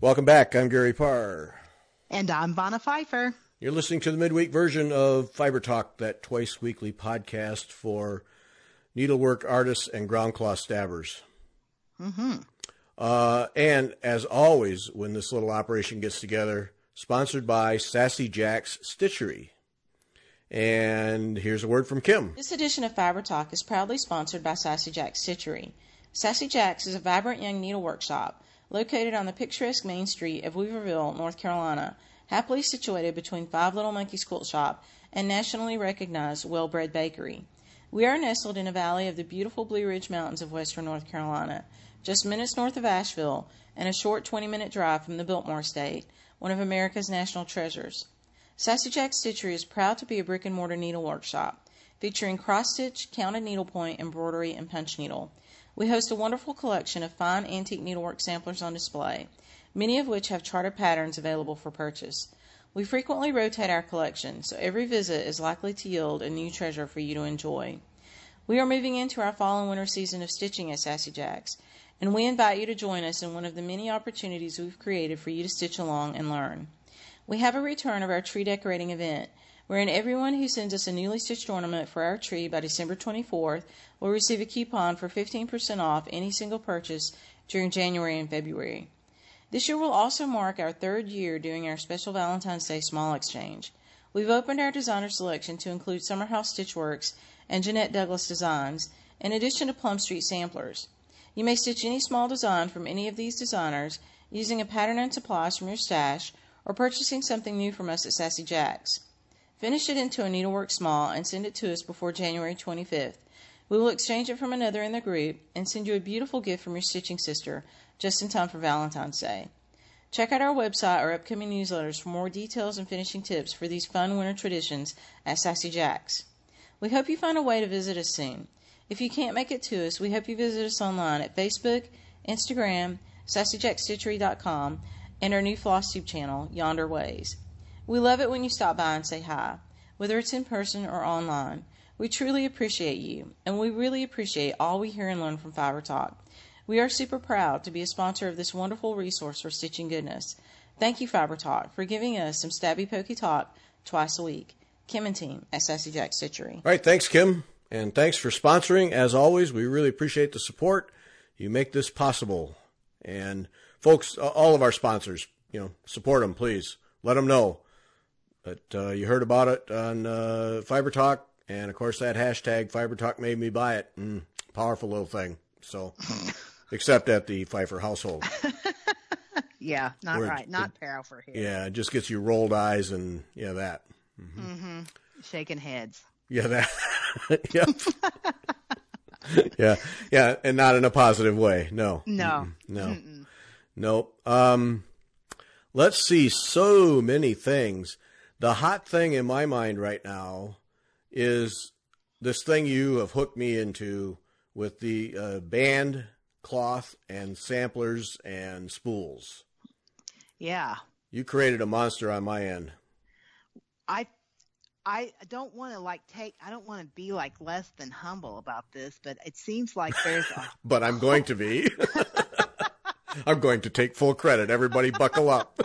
Welcome back. I'm Gary Parr. And I'm Vanna Pfeiffer. You're listening to the midweek version of Fiber Talk, that twice-weekly podcast for needlework artists and ground cloth stabbers. Mm-hmm. And as always, when this little operation gets together, sponsored by Sassy Jack's Stitchery. And here's a word from Kim. This edition of Fiber Talk is proudly sponsored by Sassy Jack's Stitchery. Sassy Jack's is a vibrant young needlework shop located on the picturesque main street of Weaverville, North Carolina, happily situated between Five Little Monkeys Quilt Shop and nationally recognized Well-Bred Bakery. We are nestled in a valley of the beautiful Blue Ridge Mountains of western North Carolina, just minutes north of Asheville, and a short 20-minute drive from the Biltmore Estate, one of America's national treasures. Sassy Jack's Stitchery is proud to be a brick-and-mortar needlework shop, featuring cross-stitch, counted needlepoint, embroidery, and punch needle. We host a wonderful collection of fine antique needlework samplers on display, many of which have charted patterns available for purchase. We frequently rotate our collection, so every visit is likely to yield a new treasure for you to enjoy. We are moving into our fall and winter season of stitching at Sassy Jack's, and we invite you to join us in one of the many opportunities we've created for you to stitch along and learn. We have a return of our tree decorating event, wherein everyone who sends us a newly stitched ornament for our tree by December 24th will receive a coupon for 15% off any single purchase during January and February. This year will also mark our third year doing our special Valentine's Day small exchange. We've opened our designer selection to include Summerhouse Stitchworks and Jeanette Douglas Designs, in addition to Plum Street samplers. You may stitch any small design from any of these designers using a pattern and supplies from your stash or purchasing something new from us at Sassy Jack's. Finish it into a needlework small and send it to us before January 25th. We will exchange it from another in the group and send you a beautiful gift from your stitching sister just in time for Valentine's Day. Check out our website or upcoming newsletters for more details and finishing tips for these fun winter traditions at Sassy Jack's. We hope you find a way to visit us soon. If you can't make it to us, we hope you visit us online at Facebook, Instagram, SassyJackStitchery.com, and our new FlossTube channel, Yonder Ways. We love it when you stop by and say hi, whether it's in person or online. We truly appreciate you, and we really appreciate all we hear and learn from Fiber Talk. We are super proud to be a sponsor of this wonderful resource for stitching goodness. Thank you, Fiber Talk, for giving us some stabby pokey talk twice a week. Kim and team at Sassy Jack Stitchery. All right, thanks, Kim, and thanks for sponsoring. As always, we really appreciate the support. You make this possible. And folks, all of our sponsors, support them, please. Let them know that you heard about it on Fiber Talk, and of course that hashtag Fiber Talk made me buy it. Powerful little thing. So, except at the Pfeiffer household. Yeah, not powerful here. Yeah, it just gets you rolled eyes and that. Mm-hmm. Mm-hmm. Shaking heads. Yeah, that. Yep. yeah, and not in a positive way. No. No. No. Mm-mm. Nope. Let's see. So many things. The hot thing in my mind right now is this thing you have hooked me into with the band cloth and samplers and spools. Yeah. You created a monster on my end. I don't want to I don't want to be less than humble about this, but it seems like there's a... But I'm going to be. I'm going to take full credit. Everybody buckle up.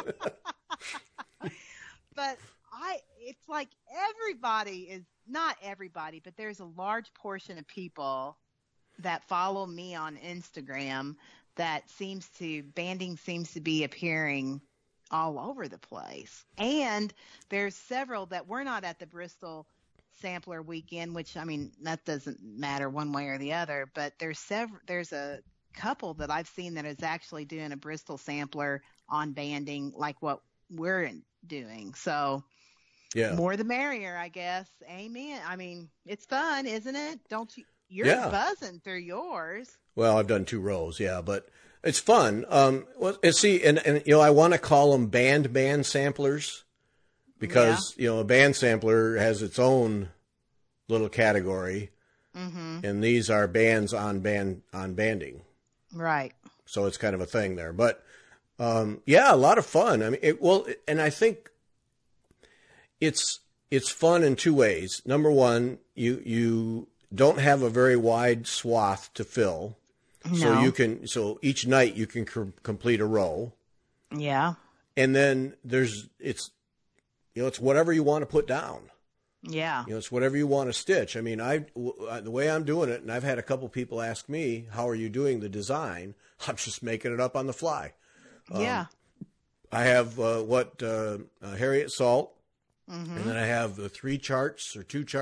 But it's like everybody is, not everybody, but there's a large portion of people that follow me on Instagram that banding seems to be appearing all over the place. And there's several that were not at the Bristol Sampler Weekend, which, that doesn't matter one way or the other, but there's a couple that I've seen that is actually doing a Bristol Sampler on banding like what we're doing. So yeah, more the merrier, I guess. Amen. It's fun, isn't it? Don't you? You're buzzing through yours. Well, I've done 2 rows, yeah, but it's fun. And I want to call them band samplers because, a band sampler has its own little category, and these are bands on banding. Right. So it's kind of a thing there. But, a lot of fun. And I think it's fun in 2 ways. Number one, you don't have a very wide swath to fill. No. So each night you can complete a row. Yeah. And then it's whatever you want to put down. Yeah. It's whatever you want to stitch. I mean, the way I'm doing it, and I've had a couple people ask me, how are you doing the design? I'm just making it up on the fly. Yeah. I have Harriet Salt, and then I have the three charts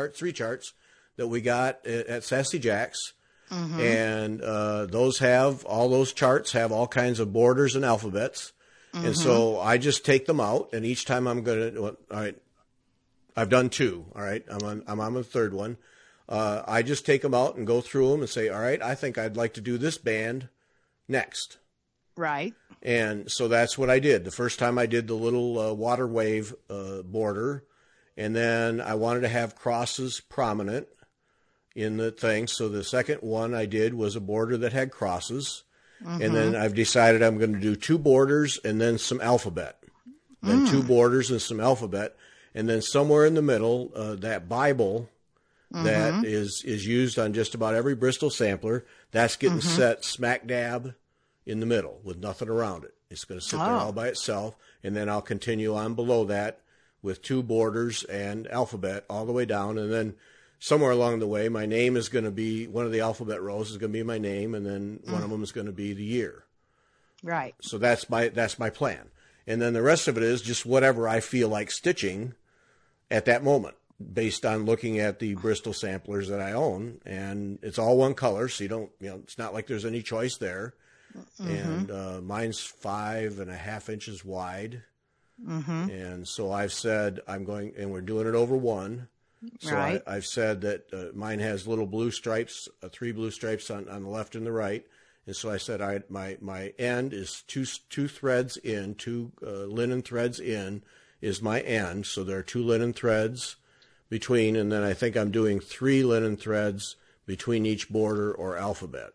that we got at Sassy Jack's. And all those charts have all kinds of borders and alphabets. And so I just take them out, and each time I'm going to, all right, I've done two. All right. I'm on the third one. I just take them out and go through them and say, all right, I think I'd like to do this band next. Right. And so that's what I did. The first time I did the little water wave border, and then I wanted to have crosses prominent in the thing. So the second one I did was a border that had crosses. And then I've decided I'm going to do two borders and then some alphabet. Then two borders and some alphabet. And then somewhere in the middle, that Bible that is used on just about every Bristol sampler, that's getting set smack dab in the middle with nothing around it. It's going to sit there all by itself. And then I'll continue on below that with two borders and alphabet all the way down. And then somewhere along the way, my name is going to be, one of the alphabet rows is going to be my name, and then one of them is going to be the year. Right. So that's my plan. And then the rest of it is just whatever I feel like stitching at that moment, based on looking at the Bristol samplers that I own. And it's all one color, so you don't, it's not like there's any choice there. And mine's 5.5 inches wide. And so I've said I'm going, and we're doing it over one. So Right. I've said that mine has little blue stripes, 3 blue stripes on the left and the right. And so I said my end is two threads in, two linen threads in is my end. So there are 2 linen threads between, and then I think I'm doing 3 linen threads between each border or alphabet.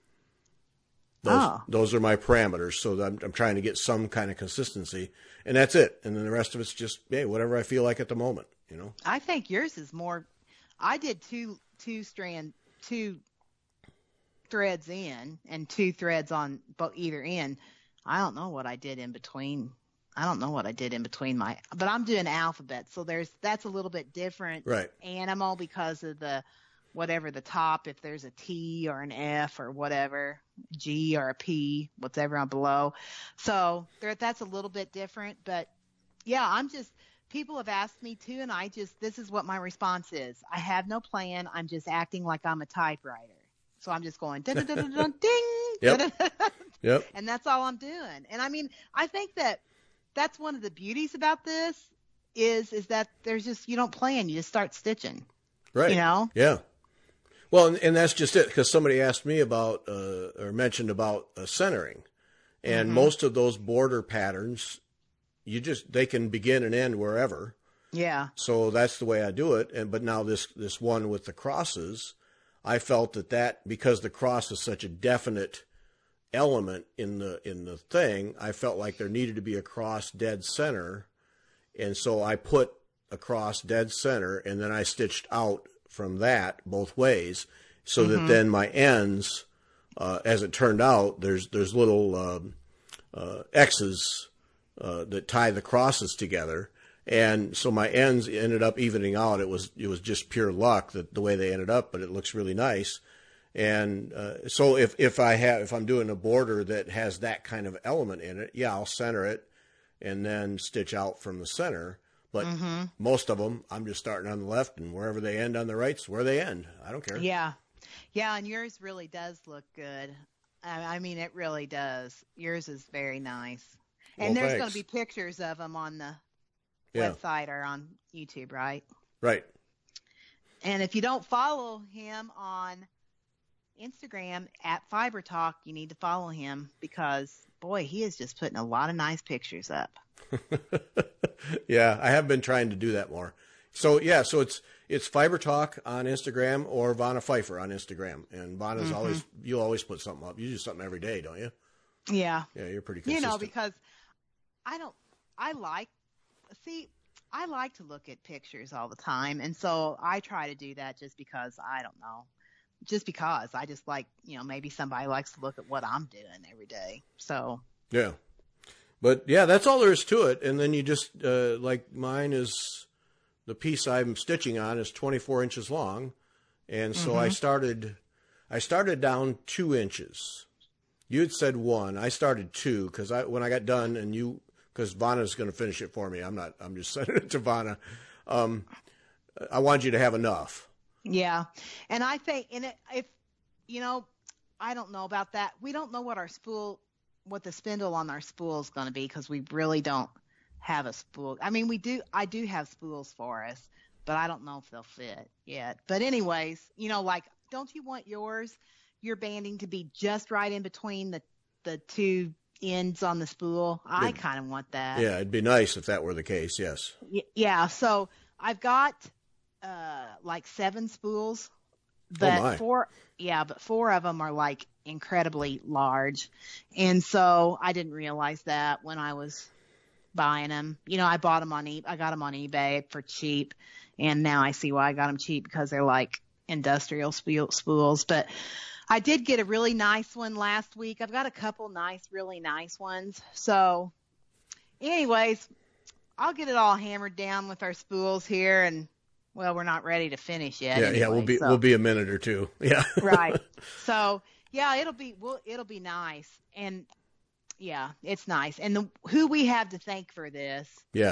Those are my parameters. So I'm trying to get some kind of consistency, and that's it. And then the rest of it's just, whatever I feel like at the moment. I think yours is more. I did two threads in and 2 threads on either end. I don't know what I did in between. But I'm doing alphabet, so that's a little bit different animal because of the whatever the top, if there's a T or an F or whatever, G or a P, whatever on below. So that's a little bit different, but yeah, people have asked me too, and this is what my response is. I have no plan. I'm just acting like I'm a typewriter. So I'm just going, ding, Yep. Yep. And that's all I'm doing. And I mean, I think that's one of the beauties about this is that there's just, you don't plan, you just start stitching. Right. Yeah. Well, and that's just it, because somebody asked me about, or mentioned about centering. And most of those border patterns, they can begin and end wherever. Yeah. So that's the way I do it. But now this one with the crosses, I felt that because the cross is such a definite element in the thing, I felt like there needed to be a cross dead center. And so I put a cross dead center, and then I stitched out from that both ways, so that then my ends, as it turned out, there's little X's that tie the crosses together, and so my ends ended up evening out. It was just pure luck that the way they ended up, but it looks really nice. And so if I'm doing a border that has that kind of element in it, I'll center it and then stitch out from the center. But most of them, I'm just starting on the left, and wherever they end on the right's where they end. I don't care. Yeah. Yeah, and yours really does look good. I mean, it really does. Yours is very nice. And there's going to be pictures of them on the website or on YouTube, right? Right. And if you don't follow him on Instagram at Fiber Talk, you need to follow him because, boy, he is just putting a lot of nice pictures up. Yeah, I have been trying to do that more. So it's Fiber Talk on Instagram or Vanna Pfeiffer on Instagram. And Vanna's you always put something up. You do something every day, don't you? Yeah. Yeah, you're pretty consistent. Because I like to look at pictures all the time. And so I try to do that just because I just like, maybe somebody likes to look at what I'm doing every day. So. Yeah. But yeah, that's all there is to it. And then you just, like mine is, the piece I'm stitching on is 24 inches long. And so I started down 2 inches. You had said 1. I started 2 because when I got done because Vanna's going to finish it for me. I'm just sending it to Vanna. I wanted you to have enough. Yeah. And I think, if, I don't know about that. We don't know what the spindle on our spool is going to be because we really don't have a spool. I mean, I do have spools for us, but I don't know if they'll fit yet. But anyways, don't you want your banding to be just right in between the two ends on the spool? I kind of want that. Yeah, it'd be nice if that were the case. Yes. Yeah. So I've got like 7 spools, but 4 of them are like incredibly large, and so I didn't realize that when I was buying them. I bought them I got them on eBay for cheap, and now I see why I got them cheap because they're like industrial spools. But I did get a really nice one last week. I've got a couple really nice ones. So anyways, I'll get it all hammered down with our spools here, and well, we're not ready to finish yet. Yeah, anyway, we'll be a minute or two. Yeah. Right. So yeah, it'll be nice. And yeah, it's nice. And who we have to thank for this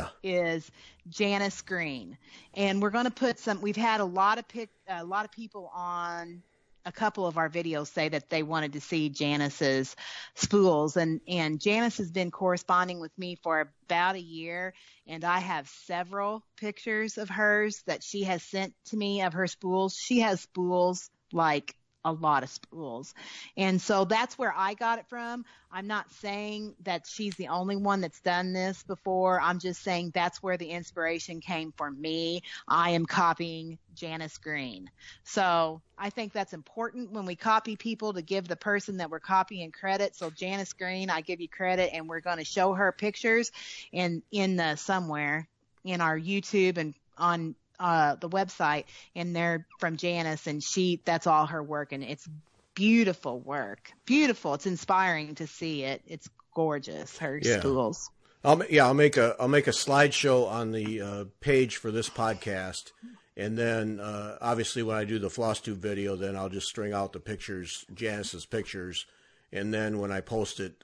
is Janice Green. And we're going to put we've had a lot of people on a couple of our videos say that they wanted to see Janice's spools, and Janice has been corresponding with me for about a year, and I have several pictures of hers that she has sent to me of her spools. She has spools, like a lot of spools, and so that's where I got it from. I'm not saying that she's the only one that's done this before. I'm just saying that's where the inspiration came for me. I am copying Janice Green. So I think that's important when we copy people to give the person that we're copying credit. So Janice Green, I give you credit, and we're going to show her pictures in somewhere in our YouTube and on the website, and they're from Janice, and that's all her work, and it's beautiful work. Beautiful. It's inspiring to see it. It's gorgeous. Her spools. I'll make a slideshow on the page for this podcast, and then obviously when I do the floss tube video, then I'll just string out the pictures, Janice's pictures, and then when I post it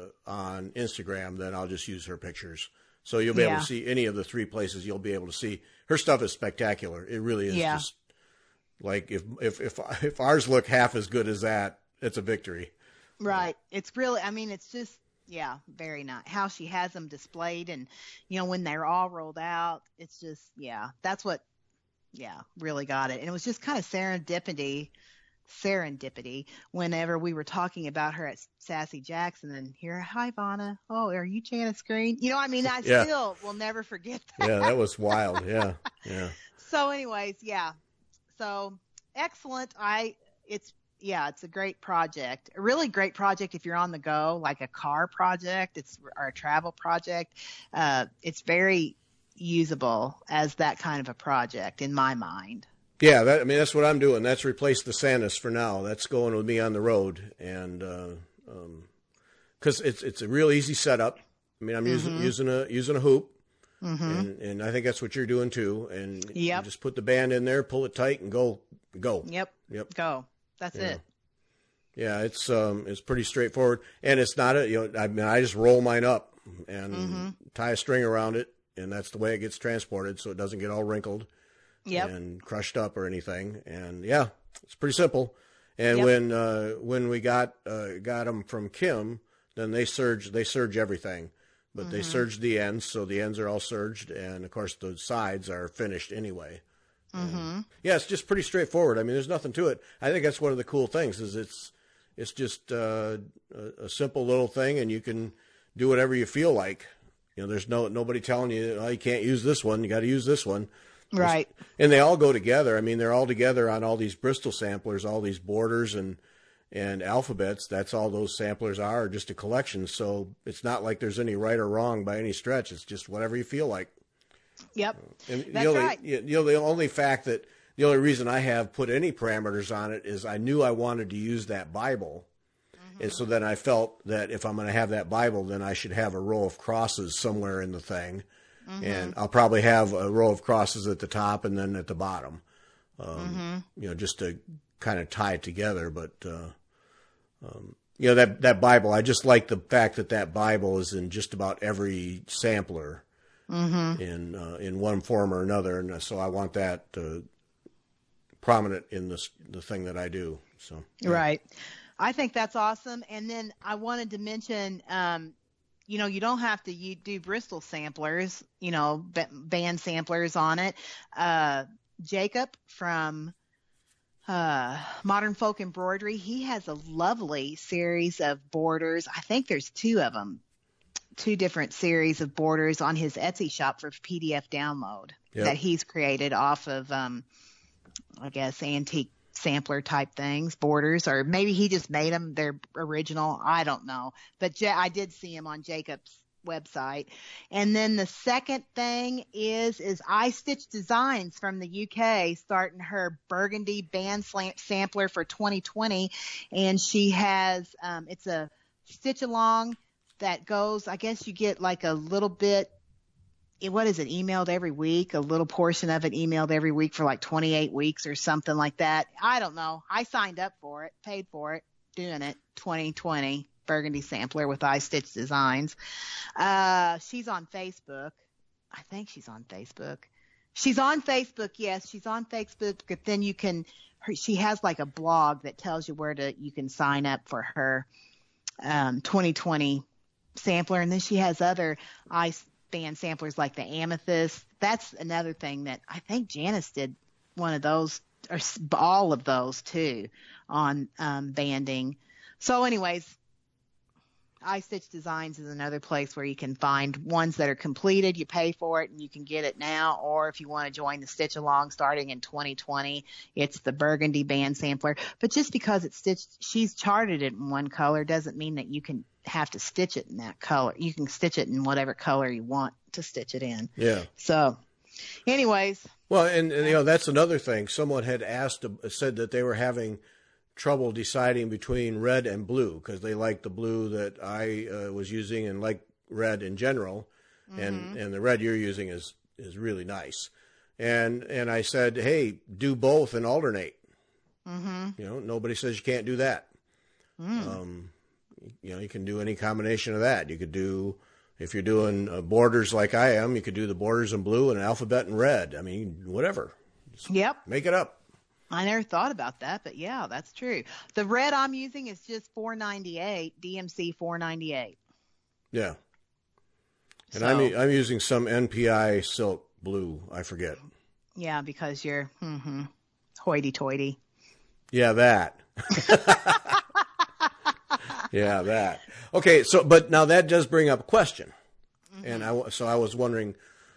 on Instagram, then I'll just use her pictures. So you'll be able to see any of the 3 places. You'll be able to see her stuff is spectacular. It really is. Just like if ours look half as good as that, it's a victory. Right. It's really. I mean, it's just very nice how she has them displayed, and when they're all rolled out, it's just that's what really got it. And it was just kind of serendipity whenever we were talking about her at Sassy Jackson, and here, hi Vanna. Oh, are you Janice Green? I still will never forget that. Yeah, that was wild. Yeah. So anyways, so excellent. It's a great project, a really great project if you're on the go, like a car project, or a travel project. It's very usable as that kind of a project in my mind. Yeah, that's what I'm doing. That's replace the Santas for now. That's going with me on the road, and because it's a real easy setup. I mean, I'm using a hoop, and I think that's what you're doing too. And you just put the band in there, pull it tight, and go. Yep. Go. That's it. Yeah, it's pretty straightforward, and it's not I just roll mine up and tie a string around it, and that's the way it gets transported, so it doesn't get all wrinkled. And crushed up or anything, and it's pretty simple. And when we got them from Kim, then they serge everything, but they serged the ends, so the ends are all serged, and of course the sides are finished anyway. It's just pretty straightforward. I mean, there's nothing to it. I think that's one of the cool things is it's just a simple little thing, and you can do whatever you feel like. There's nobody telling you, oh, you can't use this one, you got to use this one. Right. And they all go together. I mean, they're all together on all these Bristol samplers, all these borders and alphabets. That's all those samplers are, just a collection. So it's not like there's any right or wrong by any stretch. It's just whatever you feel like. Yep. And that's right. The only reason I have put any parameters on it is I knew I wanted to use that Bible. And so then I felt that if I'm going to have that Bible, then I should have a row of crosses somewhere in the thing. And I'll probably have a row of crosses at the top and then at the bottom, just to kind of tie it together. But, that Bible, I just like the fact that Bible is in just about every sampler in one form or another. And so I want that prominent in the thing that I do. So yeah. Right. I think that's awesome. And then I wanted to mention, you don't have to do Bristol samplers, band samplers on it. Jacob from Modern Folk Embroidery, he has a lovely series of borders. I think there's two of them, two different series of borders on his Etsy shop for PDF download that he's created off of, I guess, antique sampler type things, borders, or maybe he just made them their original. I don't know, but I did see him on Jacob's website. And then the second thing is iStitch Designs from the UK starting her Burgundy band sampler for 2020, and she has it's a stitch along that goes, I guess you get like a little bit. What is it, emailed every week, a little portion of it emailed every week for like 28 weeks or something like that. I don't know. I signed up for it, paid for it, doing it, 2020 Burgundy sampler with iStitch Designs. She's on Facebook. I think she's on Facebook. She's on Facebook. Yes, she's on Facebook. But then she has like a blog that tells you you can sign up for her 2020 sampler. And then she has other band samplers like the Amethyst. That's another thing that I think Janice did one of those, or all of those too, on banding. So anyways, iStitch Designs is another place where you can find ones that are completed. You pay for it and you can get it now, or if you want to join the Stitch Along starting in 2020, it's the Burgundy band sampler. But just because it's stitched, she's charted it in one color doesn't mean that you can have to stitch it in that color. You can stitch it in whatever color you want to stitch it in. Yeah. So anyways. Well, and that's another thing. Someone had said that they were having trouble deciding between red and blue because they like the blue that I was using and like red in general, and the red you're using is really nice. And I said, hey, do both and alternate. Nobody says you can't do that. You can do any combination of that. You could do, if you're doing borders like I am, you could do the borders in blue and an alphabet in red. I mean, whatever. Just make it up. I never thought about that, but yeah, that's true. The red I'm using is just $4.98, DMC $4.98. Yeah. And I'm using some NPI silk blue. I forget. Yeah, because you're hoity-toity. Yeah, that. Yeah, that. Okay, but now that does bring up a question. And I was wondering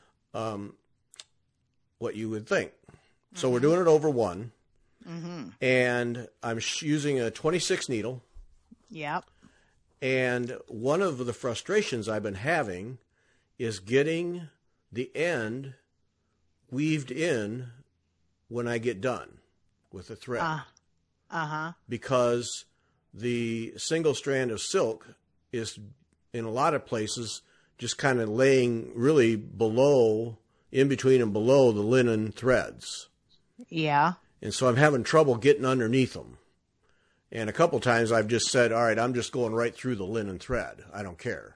what you would think. So we're doing it over one. And I'm using a 26 needle. Yep. And one of the frustrations I've been having is getting the end weaved in when I get done with the thread. Because the single strand of silk is, in a lot of places, just kind of laying really in between and below the linen threads. Yeah. And so I'm having trouble getting underneath them. And a couple times I've just said, all right, I'm just going right through the linen thread. I don't care.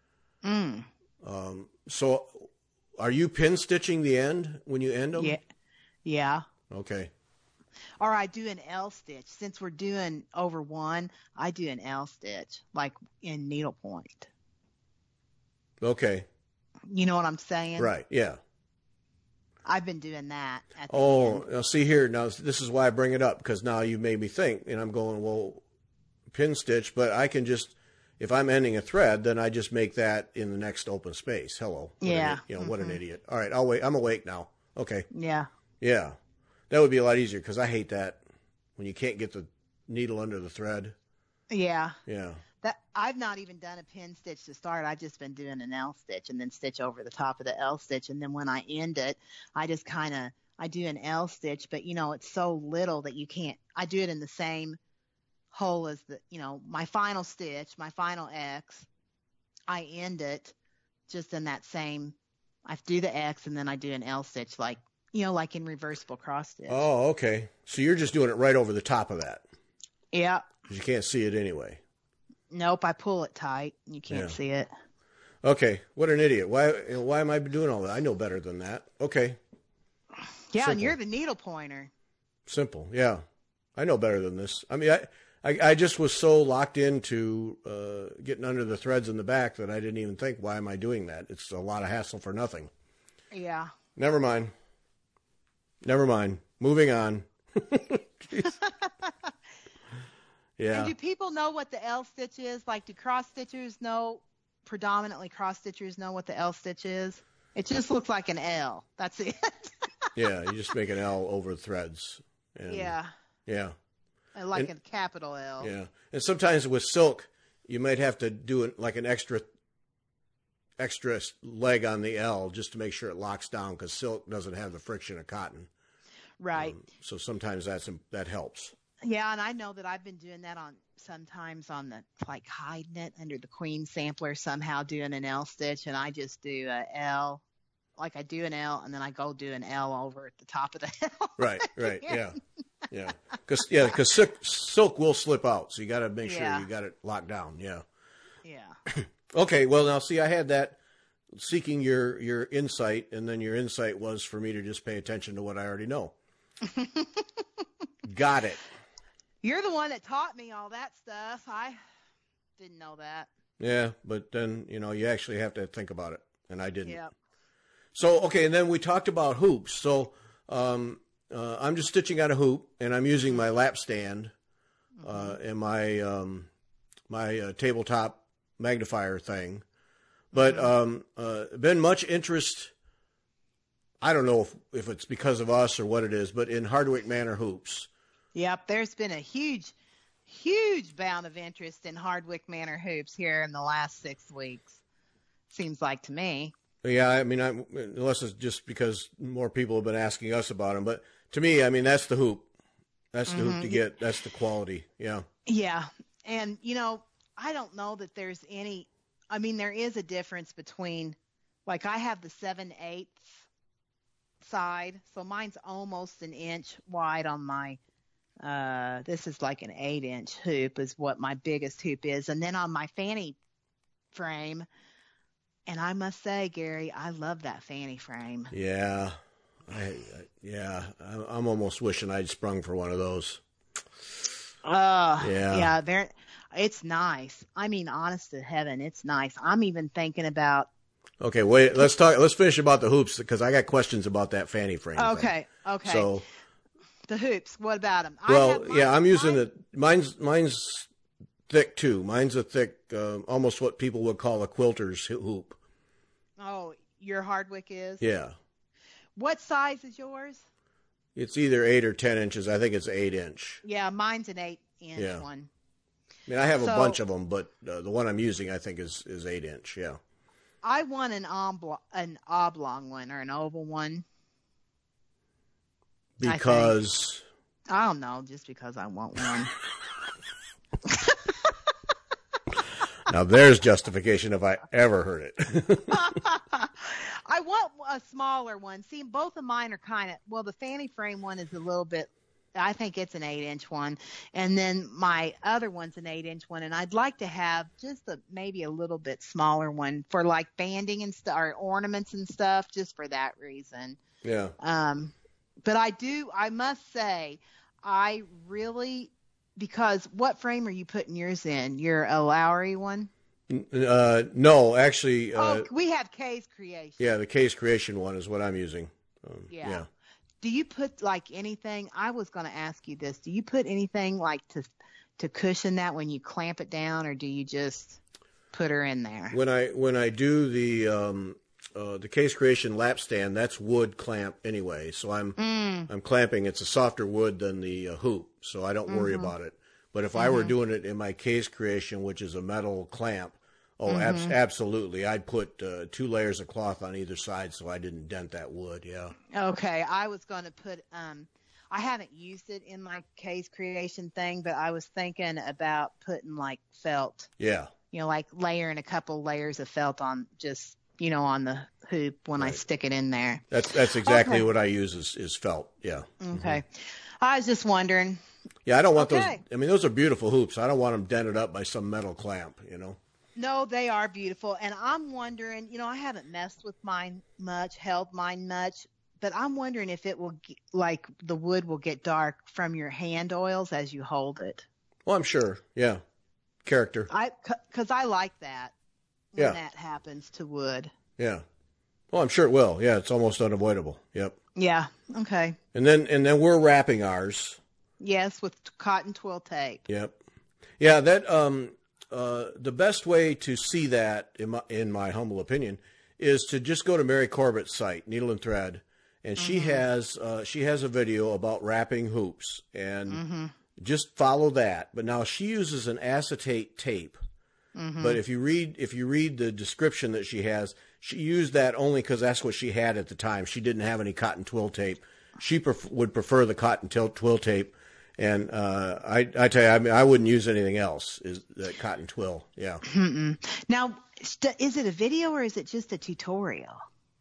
So are you pin stitching the end when you end them? Yeah. Okay. Or I do an L stitch. Since we're doing over one, I do an L stitch, like in needlepoint. Okay. You know what I'm saying? Right, yeah. I've been doing that at the end. Now see here. Now this is why I bring it up, because now you made me think, and I'm going, well, pin stitch, but I can just, if I'm ending a thread, then I just make that in the next open space. Hello. What an idiot. All right, I'll wait. I'm awake now. Okay. Yeah. Yeah. That would be a lot easier, because I hate that when you can't get the needle under the thread. Yeah. Yeah. That I've not even done a pin stitch to start. I've just been doing an L stitch and then stitch over the top of the L stitch. And then when I end it, I just I do an L stitch, but it's so little that you can't, I do it in the same hole is my final stitch, my final X. I end it just in that same, I do the X and then I do an L stitch like in reversible cross stitch. Oh, okay. So you're just doing it right over the top of that. Yeah. Because you can't see it anyway. Nope, I pull it tight. You can't see it. Okay, what an idiot. Why am I doing all that? I know better than that. Okay. Yeah, Simple. And you're the needle pointer. Simple, yeah. I know better than this. I mean, I just was so locked into getting under the threads in the back that I didn't even think, why am I doing that? It's a lot of hassle for nothing. Yeah. Never mind. Moving on. Yeah. And do people know what the L stitch is? Like, do predominantly cross stitchers know what the L stitch is? It just looks like an L. That's it. Yeah, you just make an L over threads. And, yeah. Yeah. Like a capital L. Yeah. And sometimes with silk, you might have to do it like an extra leg on the L just to make sure it locks down, because silk doesn't have the friction of cotton. Right. So sometimes that helps. Yeah, and I know that I've been doing that sometimes on the hiding it under the queen sampler, somehow doing an L stitch, and I just do a L, like I do an L, and then I go do an L over at the top of the L. Right, yeah. Because silk will slip out, so you got to make sure you got it locked down. Yeah. Okay, well now see, I had that seeking your insight, and then your insight was for me to just pay attention to what I already know. Got it. You're the one that taught me all that stuff. I didn't know that. Yeah, but then, you actually have to think about it, and I didn't. Yeah. So, okay, and then we talked about hoops. So I'm just stitching out a hoop, and I'm using my lap stand and my tabletop magnifier thing. But been much interest, I don't know if it's because of us or what it is, but in Hardwick Manor hoops. Yep, there's been a huge bound of interest in Hardwick Manor hoops here in the last 6 weeks. Seems like to me. Yeah, I mean, unless it's just because more people have been asking us about them, but to me, I mean, that's the hoop. That's the hoop to get. That's the quality. Yeah. Yeah, and I don't know that there's any. I mean, there is a difference between, like, I have the 7/8 side, so mine's almost an inch wide on my. This is like an 8-inch hoop is what my biggest hoop is. And then on my fanny frame, and I must say, Gary, I love that fanny frame. Yeah. I'm almost wishing I'd sprung for one of those. Yeah, it's nice. I mean, honest to heaven, it's nice. I'm even thinking about. Okay, wait, let's finish about the hoops, because I got questions about that fanny frame. Okay. So. The hoops. What about them? Well, I'm using mine's thick too. Mine's a thick, almost what people would call a quilter's hoop. Oh, your Hardwick is? Yeah. What size is yours? It's either 8 or 10 inches. I think it's 8-inch. Yeah, mine's an 8-inch one. I mean, I have a bunch of them, but the one I'm using, I think, is 8-inch. Yeah. I want an oblong one or an oval one. Because I don't know, just because I want one. Now there's justification if I ever heard it. I want a smaller one. See, both of mine are kind of, the fanny frame one is a little bit, I think it's an 8-inch one. And then my other one's an 8-inch one. And I'd like to have just maybe a little bit smaller one for like banding and or ornaments and stuff, just for that reason. Yeah. But I must say, I really, because what frame are you putting yours in? You're a Lowry one? No, actually. We have Kay's Creation. Yeah, the Kay's Creation one is what I'm using. Yeah. Do you put like anything? I was going to ask you this. Do you put anything like to cushion that when you clamp it down, or do you just put her in there? When I do the Kay's Creation lap stand, that's wood clamp anyway. So I'm clamping. It's a softer wood than the hoop, so I don't worry about it. But if I were doing it in my Kay's Creation, which is a metal clamp, absolutely, I'd put 2 layers of cloth on either side so I didn't dent that wood. Yeah. Okay, I was going to put. I haven't used it in my case creation thing, but I was thinking about putting like felt. Yeah. Like layering a couple layers of felt on just, on the hoop when I stick it in there. That's exactly Okay. what I use is felt. Yeah. Okay. I was just wondering. Yeah, I don't want Okay. those. I mean, those are beautiful hoops. I don't want them dented up by some metal clamp, No, they are beautiful. And I'm wondering, I haven't messed with mine much, held mine much, but I'm wondering if it will, like the wood will get dark from your hand oils as you hold it. Well, I'm sure. Yeah. Character. Because I like that when Yeah. that happens to wood. Yeah. Well, I'm sure it will. Yeah, it's almost unavoidable. Yep. Yeah. Okay. And then we're wrapping ours. Yes, with cotton twill tape. Yep. Yeah, that the best way to see that, in my humble opinion, is to just go to Mary Corbett's site, Needle and Thread, and she has a video about wrapping hoops, and just follow that. But now she uses an acetate tape. But if you read the description that she has, she used that only because that's what she had at the time. She didn't have any cotton twill tape. She would prefer the cotton twill tape. And I tell you, I mean, I wouldn't use anything else. Is that cotton twill? Yeah. Now, is it a video or is it just a tutorial?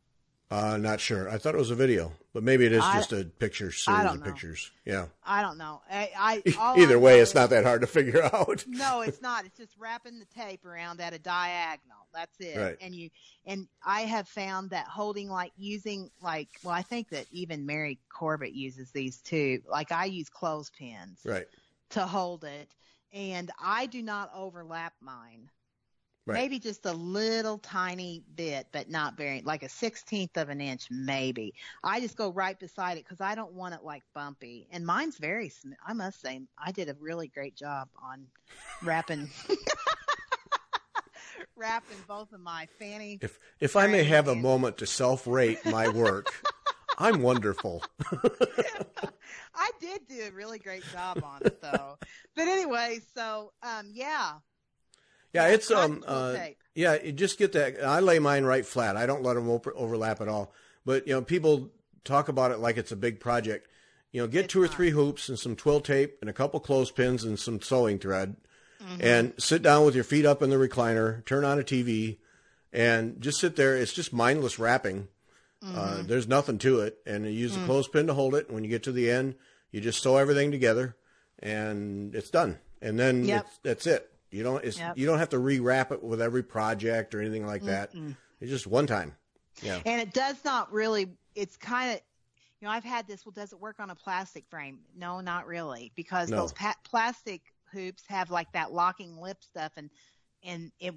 Not sure. I thought it was a video, but maybe it is just a picture series don't of know. pictures. Yeah. I don't know. Either way, it's not that hard to figure out. No, it's not. It's just wrapping the tape around at a diagonal. That's it. Right. And I have found that using I think that even Mary Corbett uses these too. Like I use clothespins Right. to hold it, and I do not overlap mine. Right. Maybe just a little tiny bit, but not very, like a 1/16 of an inch, maybe. I just go right beside it because I don't want it like bumpy. And mine's very smooth. I must say, I did a really great job on wrapping both of my fanny. If I may have a moment to self-rate my work, I'm wonderful. I did do a really great job on it, though. But anyway, so yeah. Yeah, it's cotton twill tape. yeah, you just get that. I lay mine right flat. I don't let them overlap at all. But people talk about it like it's a big project. Get It's 2 or not. 3 hoops and some twill tape and a couple clothespins and some sewing thread, and sit down with your feet up in the recliner, turn on a TV, and just sit there. It's just mindless wrapping. There's nothing to it, and you use a clothespin to hold it. And when you get to the end, you just sew everything together, and it's done. And then that's it. You don't have to rewrap it with every project or anything like that. It's just one time. Yeah. And it does not really, it's kind of, I've had this, well, does it work on a plastic frame? No, not really, because No. those plastic hoops have like that locking lip stuff, and the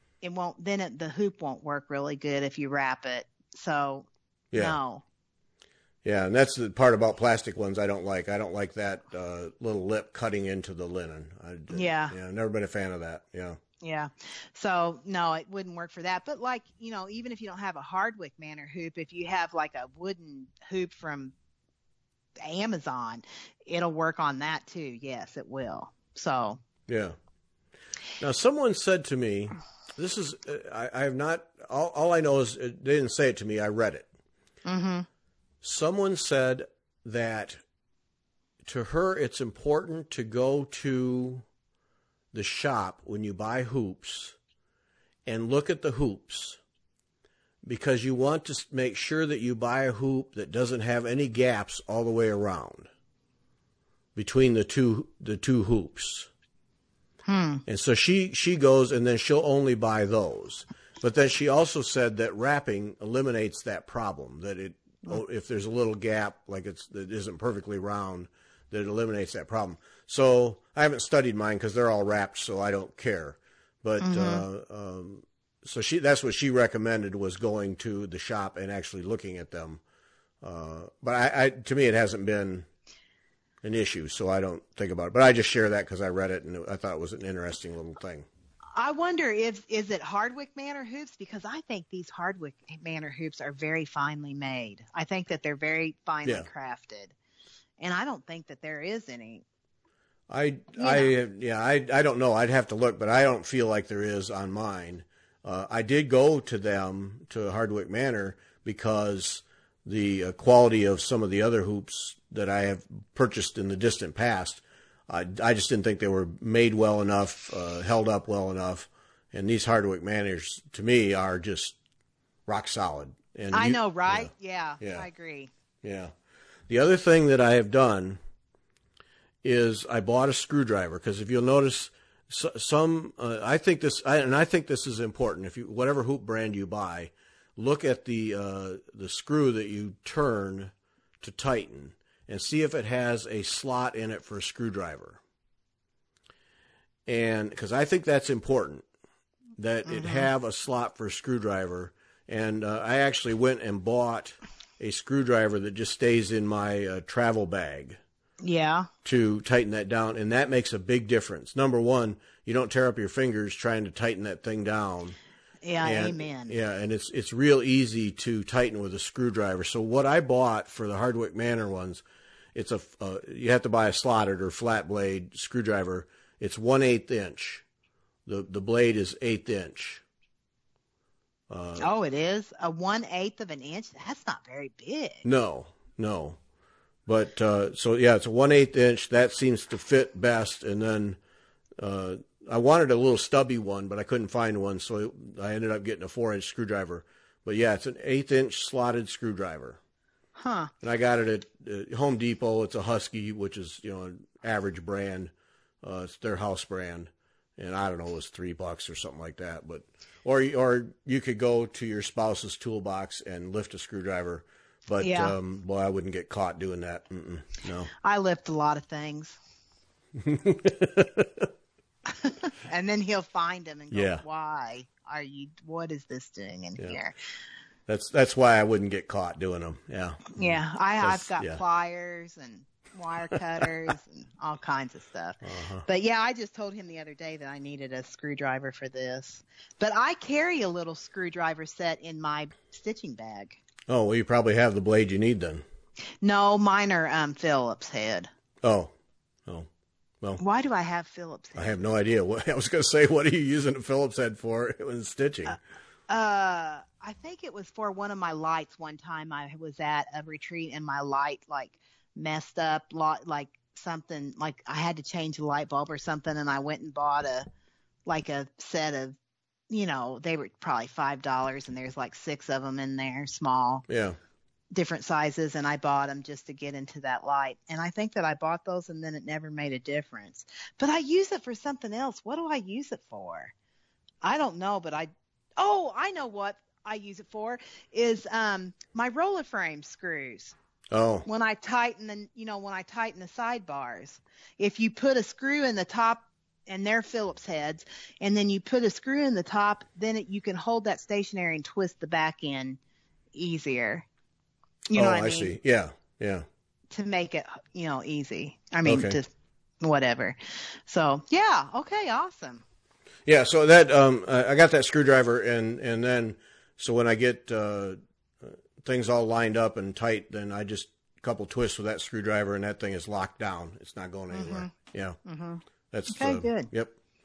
hoop won't work really good if you wrap it. So, Yeah. no. Yeah, and that's the part about plastic ones I don't like. I don't like that little lip cutting into the linen. Yeah. I've never been a fan of that. Yeah. Yeah. So, no, it wouldn't work for that. But even if you don't have a Hardwick Manor hoop, if you have like a wooden hoop from Amazon, it'll work on that too. Yes, it will. So. Yeah. Now, someone said to me, this is, I have not, all I know is they didn't say it to me. I read it. Mm-hmm. Someone said that to her, it's important to go to the shop when you buy hoops and look at the hoops, because you want to make sure that you buy a hoop that doesn't have any gaps all the way around between the two hoops. And so she goes, and then she'll only buy those. But then she also said that wrapping eliminates that problem, that if there's a little gap, like that isn't perfectly round, that it eliminates that problem. So I haven't studied mine because they're all wrapped, so I don't care. But so that's what she recommended, was going to the shop and actually looking at them. But to me, it hasn't been an issue, so I don't think about it. But I just share that because I read it and I thought it was an interesting little thing. I wonder is it Hardwick Manor hoops? Because I think these Hardwick Manor hoops are very finely made. I think that they're very finely crafted, and I don't think that there is any. I don't know. I'd have to look, but I don't feel like there is on mine. I did go to Hardwick Manor because the quality of some of the other hoops that I have purchased in the distant past. I just didn't think they were made well enough, held up well enough. And these Hardwick Manners, to me, are just rock solid. And I know, right? Yeah, I agree. Yeah. The other thing that I have done is I bought a screwdriver, because if you'll notice, I think this is important. If you, whatever hoop brand you buy, look at the screw that you turn to tighten and see if it has a slot in it for a screwdriver. And because I think that's important, that it have a slot for a screwdriver. And I actually went and bought a screwdriver that just stays in my travel bag. Yeah. To tighten that down, and that makes a big difference. Number one, you don't tear up your fingers trying to tighten that thing down. Yeah, amen. Yeah, and it's real easy to tighten with a screwdriver. So what I bought for the Hardwick Manor ones, it's you have to buy a slotted or flat blade screwdriver. It's 1/8 inch. The blade is 1/8 inch. It is a 1/8 of an inch. That's not very big. No. But, so yeah, it's a 1/8 inch. That seems to fit best. And then, I wanted a little stubby one, but I couldn't find one. So I ended up getting a 4-inch screwdriver. But yeah, it's an 1/8 inch slotted screwdriver. Huh. And I got it at Home Depot. It's a Husky, which is, an average brand. It's their house brand. And I don't know, it was $3 or something like that. But, or you could go to your spouse's toolbox and lift a screwdriver. But, boy, I wouldn't get caught doing that. No. I lift a lot of things. And then he'll find them and go, why what is this doing in here? That's why I wouldn't get caught doing them. Yeah. Yeah. I've got pliers and wire cutters and all kinds of stuff. But yeah, I just told him the other day that I needed a screwdriver for this. But I carry a little screwdriver set in my stitching bag. Oh, well, you probably have the blade you need then. No, mine are Phillips head. Oh. Well, why do I have Phillips head? I have no idea. I was going to say, what are you using a Phillips head for when stitching? I think it was for one of my lights one time. I was at a retreat and my light messed up, like something, like I had to change a light bulb or something, and I went and bought a set of, they were probably $5, and there's 6 of them in there, small. Yeah. Different sizes, and I bought them just to get into that light. And I think that I bought those and then it never made a difference. But I use it for something else. What do I use it for? I don't know, but I know what I use it for is my roller frame screws. Oh. When I tighten the sidebars, if you put a screw in the top, and they're Phillips heads, and then you put a screw in the top, then you can hold that stationary and twist the back end easier. You know what I mean? I see. Yeah. To make it, easy. I mean, to whatever. So, yeah. Okay. Awesome. Yeah. So that, I got that screwdriver and then, so when I get, things all lined up and tight, then I just a couple twists with that screwdriver and that thing is locked down. It's not going anywhere. Yeah. Mm-hmm. That's okay. Good. Yep.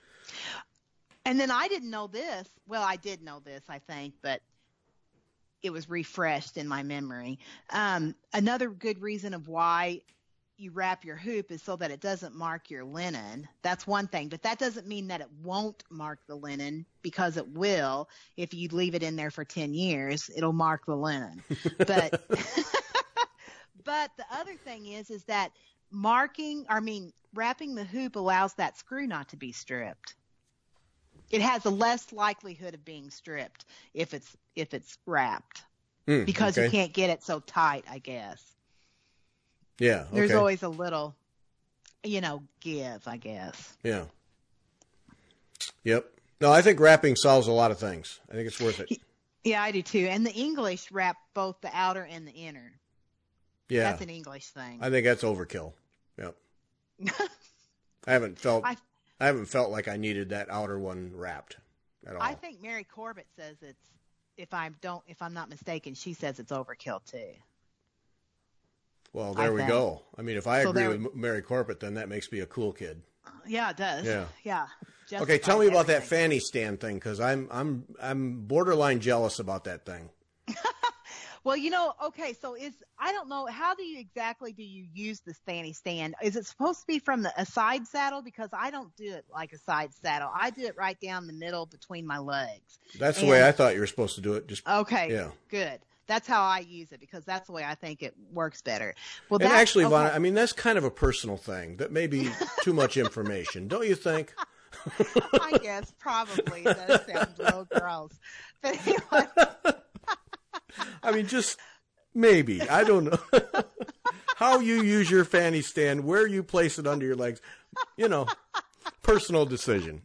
And then I didn't know this. Well, I did know this, I think, but it was refreshed in my memory. Another good reason of why you wrap your hoop is so that it doesn't mark your linen. That's one thing, but that doesn't mean that it won't mark the linen, because it will. If you leave it in there for 10 years, it'll mark the linen. But but the other thing is that wrapping the hoop allows that screw not to be stripped. It has a less likelihood of being stripped if it's wrapped, because you can't get it so tight, I guess. Yeah. Okay. There's always a little, give, I guess. Yeah. Yep. No, I think wrapping solves a lot of things. I think it's worth it. Yeah, I do too. And the English wrap both the outer and the inner. Yeah. That's an English thing. I think that's overkill. Yep. I haven't felt like I needed that outer one wrapped at all. I think Mary Corbett says it's, if I'm not mistaken, she says it's overkill too. Well, there we go. I mean, if I agree with Mary Corbett, then that makes me a cool kid. Yeah, it does. Yeah. Okay, tell me about that fanny stand thing, because I'm borderline jealous about that thing. Well, okay, so I don't know, how do you use this fanny stand? Is it supposed to be from a side saddle? Because I don't do it like a side saddle. I do it right down the middle between my legs. That's the way I thought you were supposed to do it. Okay, yeah. Good. That's how I use it, because that's the way I think it works better. Well, and actually, Vonna, I mean, that's kind of a personal thing. That may be too much information, don't you think? I guess probably it does sound a little gross. But anyway. I mean, just maybe. I don't know. How you use your fanny stand, where you place it under your legs, personal decision.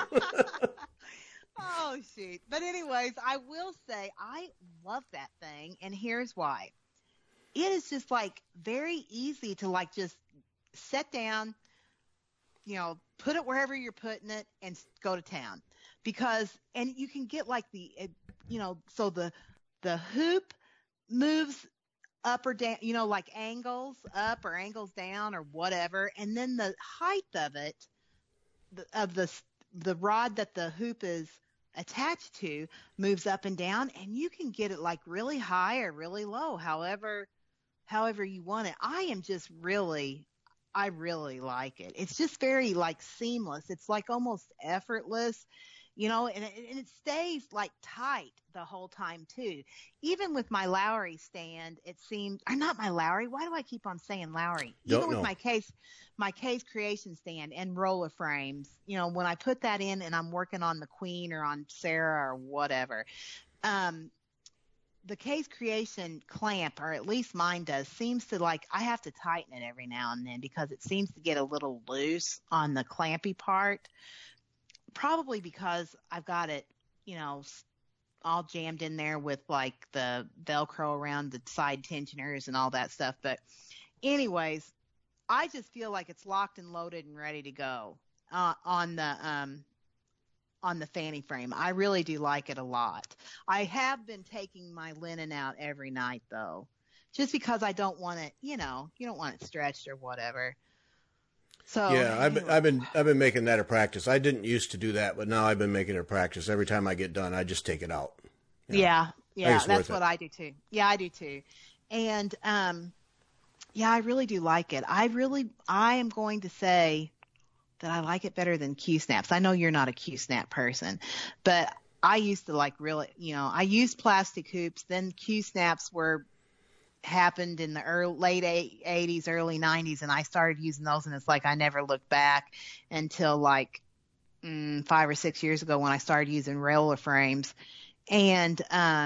Oh, shoot. But anyways, I will say I love that thing, and here's why. It is just like very easy to like just set down, put it wherever you're putting it and go to town. And you can get like so the hoop moves up or down, like angles up or angles down or whatever. And then the height of it, the rod that the hoop is attached to, moves up and down, and you can get it like really high or really low, however you want it. I really like it. It's just very like seamless. It's like almost effortless, and it stays like tight the whole time too. Even with my Lowry stand, it seemed, or not my Lowry. Why do I keep on saying Lowry? Even with my Case Creation stand and roller frames, when I put that in and I'm working on the Queen or on Sarah or whatever, the Case Creation clamp, or at least mine does, seems to like, I have to tighten it every now and then because it seems to get a little loose on the clampy part. Probably because I've got it, all jammed in there with like the Velcro around the side tensioners and all that stuff. But anyways, I just feel like it's locked and loaded and ready to go on the fanny frame. I really do like it a lot. I have been taking my linen out every night though, just because I don't want it, you don't want it stretched or whatever. So yeah, I've been making that a practice. I didn't used to do that, but now I've been making it a practice. Every time I get done, I just take it out. Yeah, that's what I do too. Yeah, I do too. And I really do like it. I am going to say that I like it better than Q-snaps. I know you're not a Q-snap person, but I used to like really, I used plastic hoops. Then Q-snaps happened in the late 80s, early 90s, and I started using those, and it's like I never looked back until like 5 or 6 years ago when I started using roller frames. And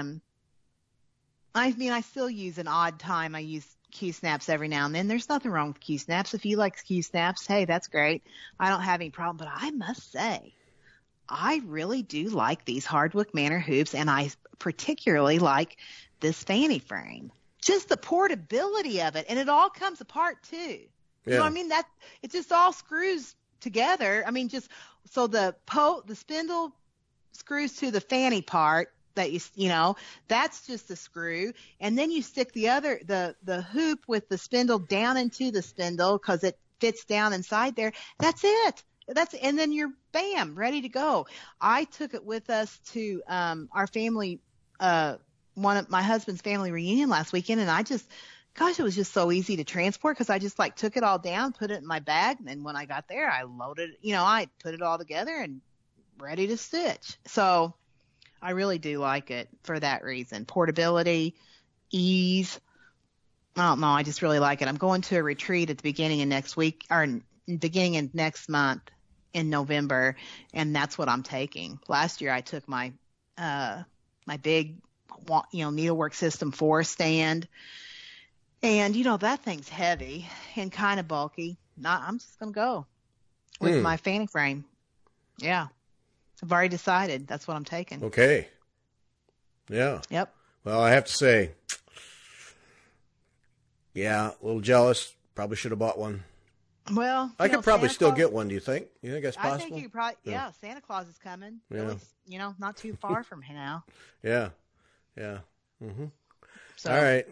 I still use an odd time. I use Q-snaps every now and then. There's nothing wrong with Q-snaps. If you like Q-snaps, hey, that's great. I don't have any problem. But I must say, I really do like these Hardwick Manor hoops, and I particularly like this fanny frame. Just the portability of it, and it all comes apart too. Yeah. You know what I mean? That it just all screws together. I mean, just so the spindle screws to the fanny part that that's just a screw, and then you stick the hoop with the spindle down into the spindle because it fits down inside there. That's it. And then you're bam, ready to go. I took it with us to our family. One of my husband's family reunion last weekend, and it was just so easy to transport because I just like took it all down, put it in my bag, and then when I got there, I loaded, I put it all together and ready to stitch. So I really do like it for that reason. Portability, ease. I don't know. I just really like it. I'm going to a retreat at the beginning of next week, or beginning of next month in November, and that's what I'm taking. Last year I took my big Needlework System 4 stand, and that thing's heavy and kind of bulky. I'm just gonna go with my fanny frame. Yeah, I've already decided that's what I'm taking. Okay. Yeah. Yep. Well, I have to say, yeah, a little jealous. Probably should have bought one. Well, I could probably still get one. Do you think? You think that's possible? I think you probably. Yeah, Santa Claus is coming. Yeah. Really, not too far from here now. Yeah. Yeah. Mm-hmm. So. All right.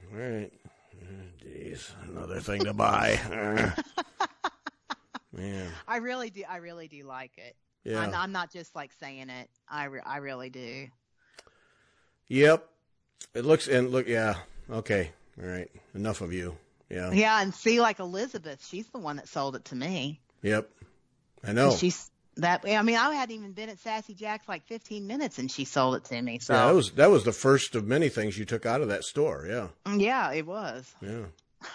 Jeez, another thing to buy. Man. I really do like it. Yeah. I'm not just like saying it. I really do. Yep. It looks and look. Yeah. Okay. All right. Enough of you. Yeah. Yeah, and see, like Elizabeth, she's the one that sold it to me. Yep. I know. She's that. I mean, I hadn't even been at Sassy Jack's like 15 minutes, and she sold it to me. So Yeah, that was the first of many things you took out of that store. Yeah. yeah, it was. Yeah.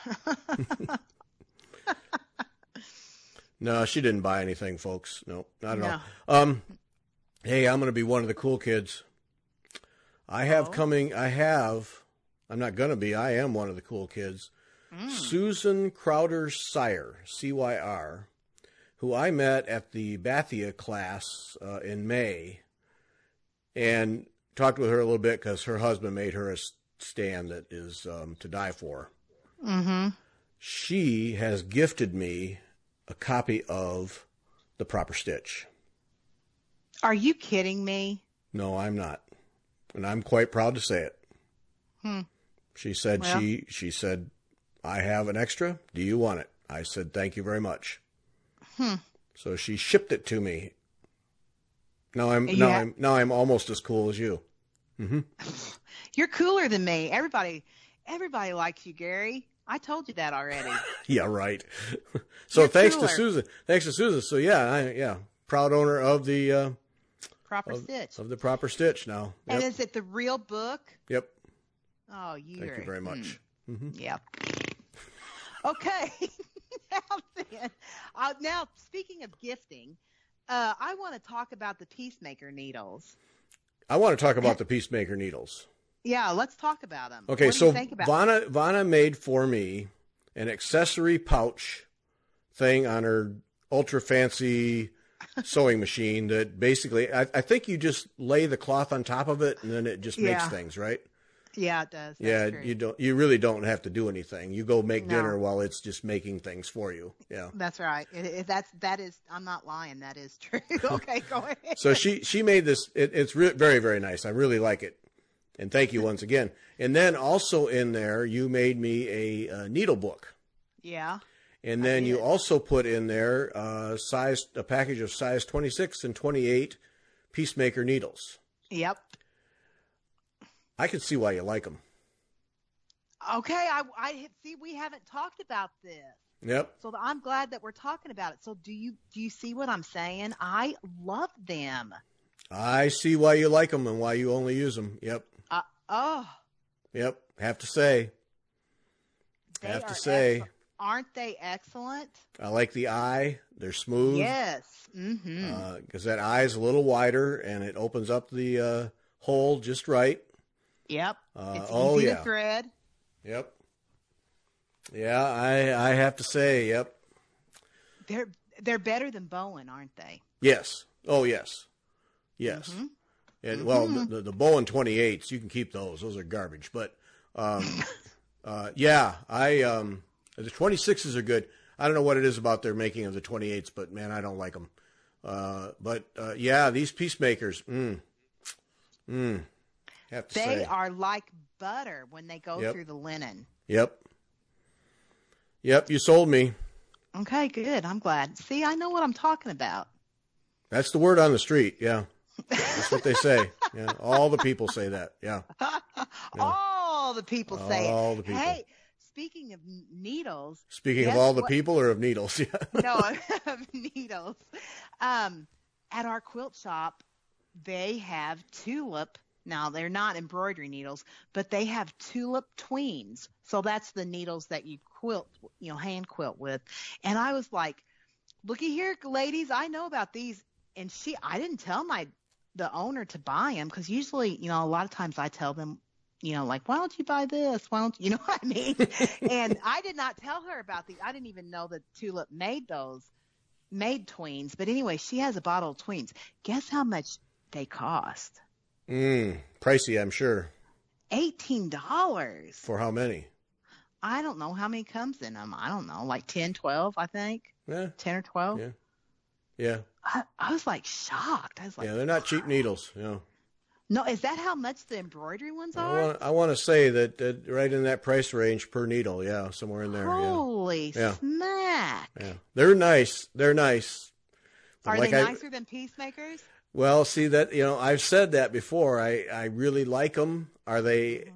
No, she didn't buy anything, folks. No, not at all. Hey, I'm going to be one of the cool kids. I am not going to be. I am one of the cool kids. Susan Crowder Cyr, CYR, who I met at the Bathia class in May, and talked with her a little bit because her husband made her a stand that is to die for. Mm-hmm. She has gifted me a copy of The Proper Stitch. Are you kidding me? No, I'm not. And I'm quite proud to say it. She said, Well. she said, I have an extra. Do you want it? I said, thank you very much. So she shipped it to me. Now I'm almost as cool as you. Mm-hmm. You're cooler than me. Everybody likes you, Gary. I told you that already. Yeah, right. So You're thanks cooler. to Susan. Thanks to Susan. So yeah, proud owner of the Proper Stitch. of the Proper Stitch now. Yep. And is it the real book? Yep. Oh, Thank you very much. Yeah. Okay. Now, speaking of gifting, I want to talk about the Peacemaker needles. I want to talk about the Peacemaker needles. Yeah, let's talk about them. Okay, what do so you think about them? Vanna made for me an accessory pouch thing on her ultra fancy sewing machine that basically, I think you just lay the cloth on top of it and then it just makes things, right? Yeah, it does. That's true. You really don't have to do anything. You go make No. dinner while it's just making things for you. Yeah. That's right. That is. I'm not lying. That is true. Okay, go ahead. So she made this. It's very, very nice. I really like it. And thank you once again. And then also in there, you made me a needle book. Yeah. And then you also put in there a package of size 26 and 28 Peacemaker needles. Yep. I can see why you like them. Okay. I see. We haven't talked about this. Yep. So I'm glad that we're talking about it. So do you see what I'm saying? I love them. I see why you like them and why you only use them. Yep. Oh. Yep. Have to say. Aren't they excellent? I like the eye. They're smooth. Yes. Mm-hmm. Because that eye is a little wider and it opens up the hole just right. Yep. It's easy to thread. Yep. Yeah, I have to say, yep. They're better than Bowen, aren't they? Yes. Oh, yes. Yes. Mm-hmm. And well, the Bowen 28s, you can keep those. Those are garbage. But yeah, the 26s are good. I don't know what it is about their making of the 28s, but man, I don't like them. But yeah, these Peacemakers, have to say. They are like butter when they go through the linen. Yep. Yep, you sold me. Okay, good. I'm glad. See, I know what I'm talking about. That's the word on the street, yeah. That's what they say. Yeah, all the people say that. Yeah. All the people say it. All the people. Hey, speaking of needles. Speaking of all the people or of needles? Yeah. No, of needles. At our quilt shop, they have tulip. Now, they're not embroidery needles, but they have tulip tweens. So that's the needles that you quilt, hand quilt with. And I was like, looky here, ladies, I know about these. And I didn't tell the owner to buy them because usually, a lot of times I tell them, like, why don't you buy this? Why don't you know what I mean? And I did not tell her about these. I didn't even know that Tulip made tweens. But anyway, she has a bottle of tweens. Guess how much they cost? Pricey, I'm sure. $18. For how many? I don't know how many comes in them. I don't know, like 10, 12, I think. Yeah. 10 or 12. Yeah. Yeah. I was like shocked. I was like, yeah, they're not cheap needles. No, is that how much the embroidery ones are? I want to say that right in that price range per needle. Yeah, somewhere in there. Holy smack! Yeah, they're nice. They're nice. Are they nicer than Peacemakers? Well, see that, I've said that before. I really like them. Are they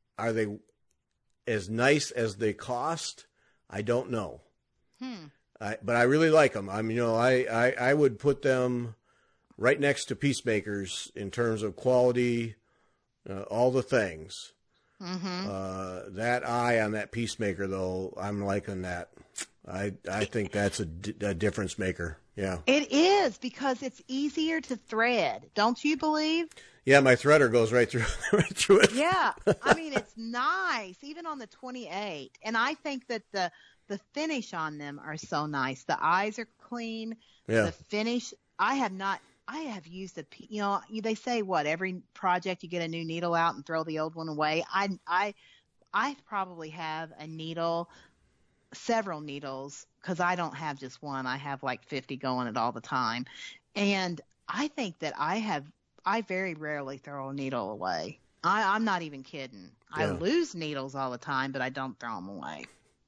as nice as they cost? I don't know. But I really like them. I mean, I would put them right next to Peacemakers in terms of quality, all the things. That eye on that Peacemaker, though, I'm liking that. I think that's a difference maker. Yeah. It is, because it's easier to thread. Don't you believe? Yeah, my threader goes right through it. Yeah. I mean, it's nice, even on the 28. And I think that the finish on them are so nice. The eyes are clean. Yeah. The finish, I have used they say every project you get a new needle out and throw the old one away. I probably have several needles, because I don't have just one. I have like 50 going at all the time. And I think that I very rarely throw a needle away. I'm not even kidding. Yeah. I lose needles all the time, but I don't throw them away.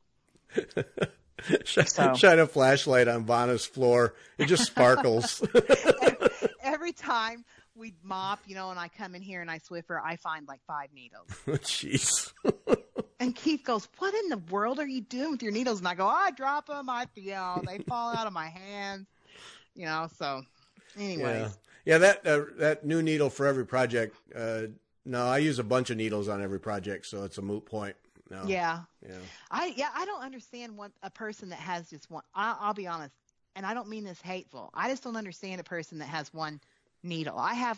Shine a flashlight on Vanna's floor. It just sparkles. Every time we mop, and I come in here and I Swiffer, I find like 5 needles. Jeez. And Keith goes, "What in the world are you doing with your needles?" And I go, "I drop them. They fall out of my hands." So anyways. Yeah, that new needle for every project. No, I use a bunch of needles on every project, so it's a moot point. No. Yeah. I don't understand a person that has just one. I'll be honest, and I don't mean this hateful. I just don't understand a person that has one needle. I have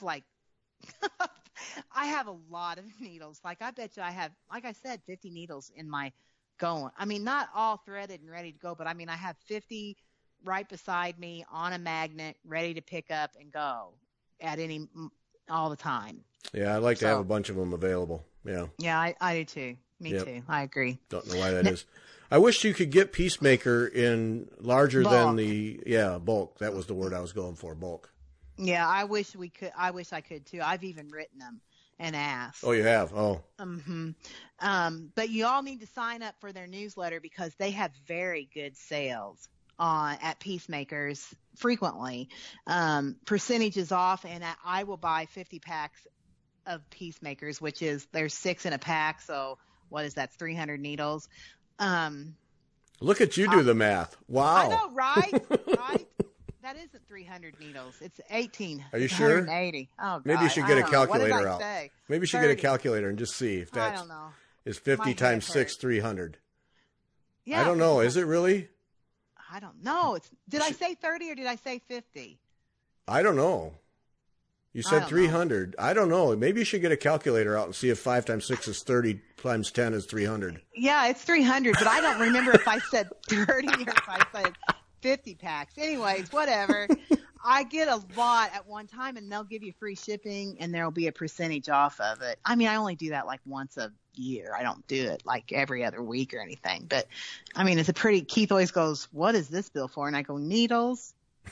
I have a lot of needles. Like, I bet you I have, like I said, 50 needles in my going. I mean, not all threaded and ready to go, but I mean, I have 50 right beside me on a magnet, ready to pick up and go all the time. Yeah, I'd like to have a bunch of them available. Yeah. Yeah, I do too. Me too. I agree. Don't know why that is. I wish you could get Peacemaker in larger than bulk. That was the word I was going for, bulk. Yeah, I wish we could. I wish I could too. I've even written them and asked. Oh, you have? Oh. But you all need to sign up for their newsletter, because they have very good sales at Peacemakers frequently. Percentages off, and I will buy 50 packs of Peacemakers, which is, there's 6 in a pack. So what is that? 300 needles. Look at you do the math. Wow. I know, right? That isn't 300 needles. It's 18. Are you sure? 180. Oh, God. Maybe you should get a calculator out. Say? Maybe you should get a calculator and just see if that's, I don't know. Is 50 times 6, 300. Yeah. I don't know. Is it really? I don't know. Did I say 30 or did I say 50? I don't know. You said 300. I don't know. Maybe you should get a calculator out and see if 5 times 6 is 30 times 10 is 300. Yeah, it's 300, but I don't remember if I said 30 or if I said 50 packs. Anyways, whatever. I get a lot at one time, and they'll give you free shipping, and there'll be a percentage off of it. I mean, I only do that like once a year. I don't do it like every other week or anything. But I mean, Keith always goes, "What is this bill for?" And I go, "Needles."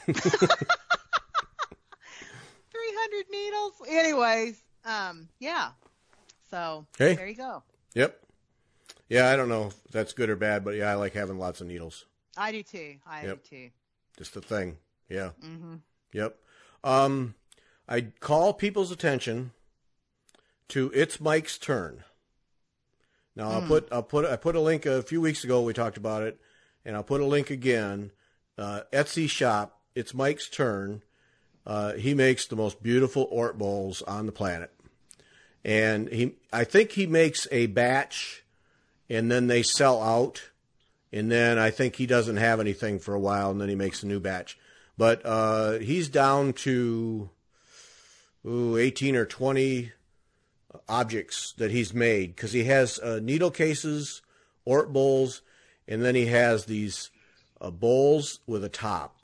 300 needles. Anyways, yeah. So there you go. Yep. Yeah, I don't know if that's good or bad, but yeah, I like having lots of needles. I do too. I do too. Just a thing. Yeah. Mm-hmm. Yep. I'd call people's attention to It's Mike's Turn. Now I put a link a few weeks ago. We talked about it, and I'll put a link again. Etsy shop. It's Mike's Turn. He makes the most beautiful Ort bowls on the planet, and I think he makes a batch, and then they sell out, and then I think he doesn't have anything for a while, and then he makes a new batch. But he's down to 18 or 20 objects that he's made, because he has needle cases, Ort bowls, and then he has these bowls with a top.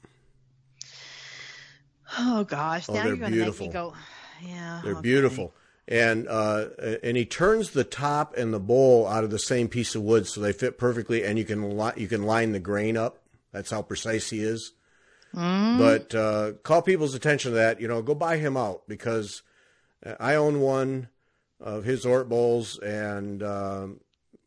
Oh gosh! Now they're you're going to beautiful. make me go. Yeah, they're beautiful, and he turns the top and the bowl out of the same piece of wood, so they fit perfectly, and you can line the grain up. That's how precise he is. But call people's attention to that. Go buy him out, because I own one of his Ort bowls, and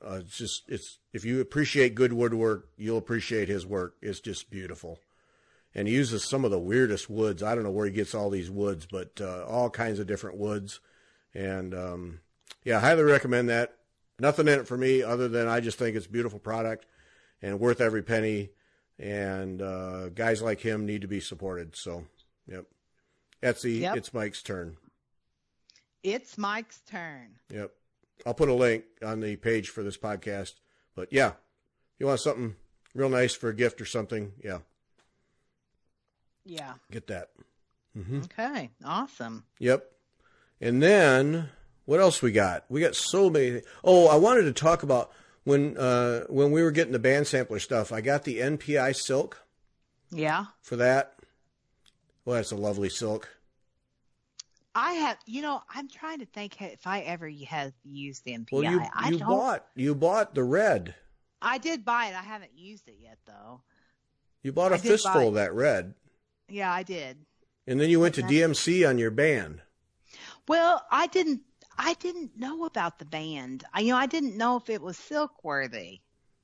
it's if you appreciate good woodwork, you'll appreciate his work. It's just beautiful. and he uses some of the weirdest woods. I don't know where he gets all these woods, but all kinds of different woods. And yeah, highly recommend that. Nothing in it for me other than I just think it's a beautiful product and worth every penny. And guys like him need to be supported. So, yep. Etsy, Yep. It's Mike's turn. It's Mike's turn. Yep. I'll put a link on the page for this podcast. But yeah, if you want something real nice for a gift or something, yeah, Yeah. get that. Okay. Awesome. Yep. And then what else we got? We got so many. Oh, I wanted to talk about when we were getting the band sampler stuff. I got the NPI silk Yeah. for that. Well, that's a lovely silk. I have, I'm trying to think if I ever have used NPI. Well, you bought the red. I did buy it. I haven't used it yet, though. You bought a I did buy fistful it. of that red, Yeah, I did. and then you went to DMC on your band. Well, I didn't know about the band. I didn't know if it was silk worthy.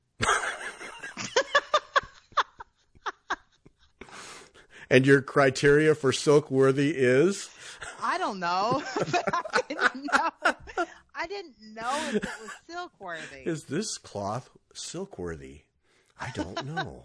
And your criteria for silk worthy is? I don't know. But I didn't know if it was silk worthy. Is this cloth silk worthy? I don't know.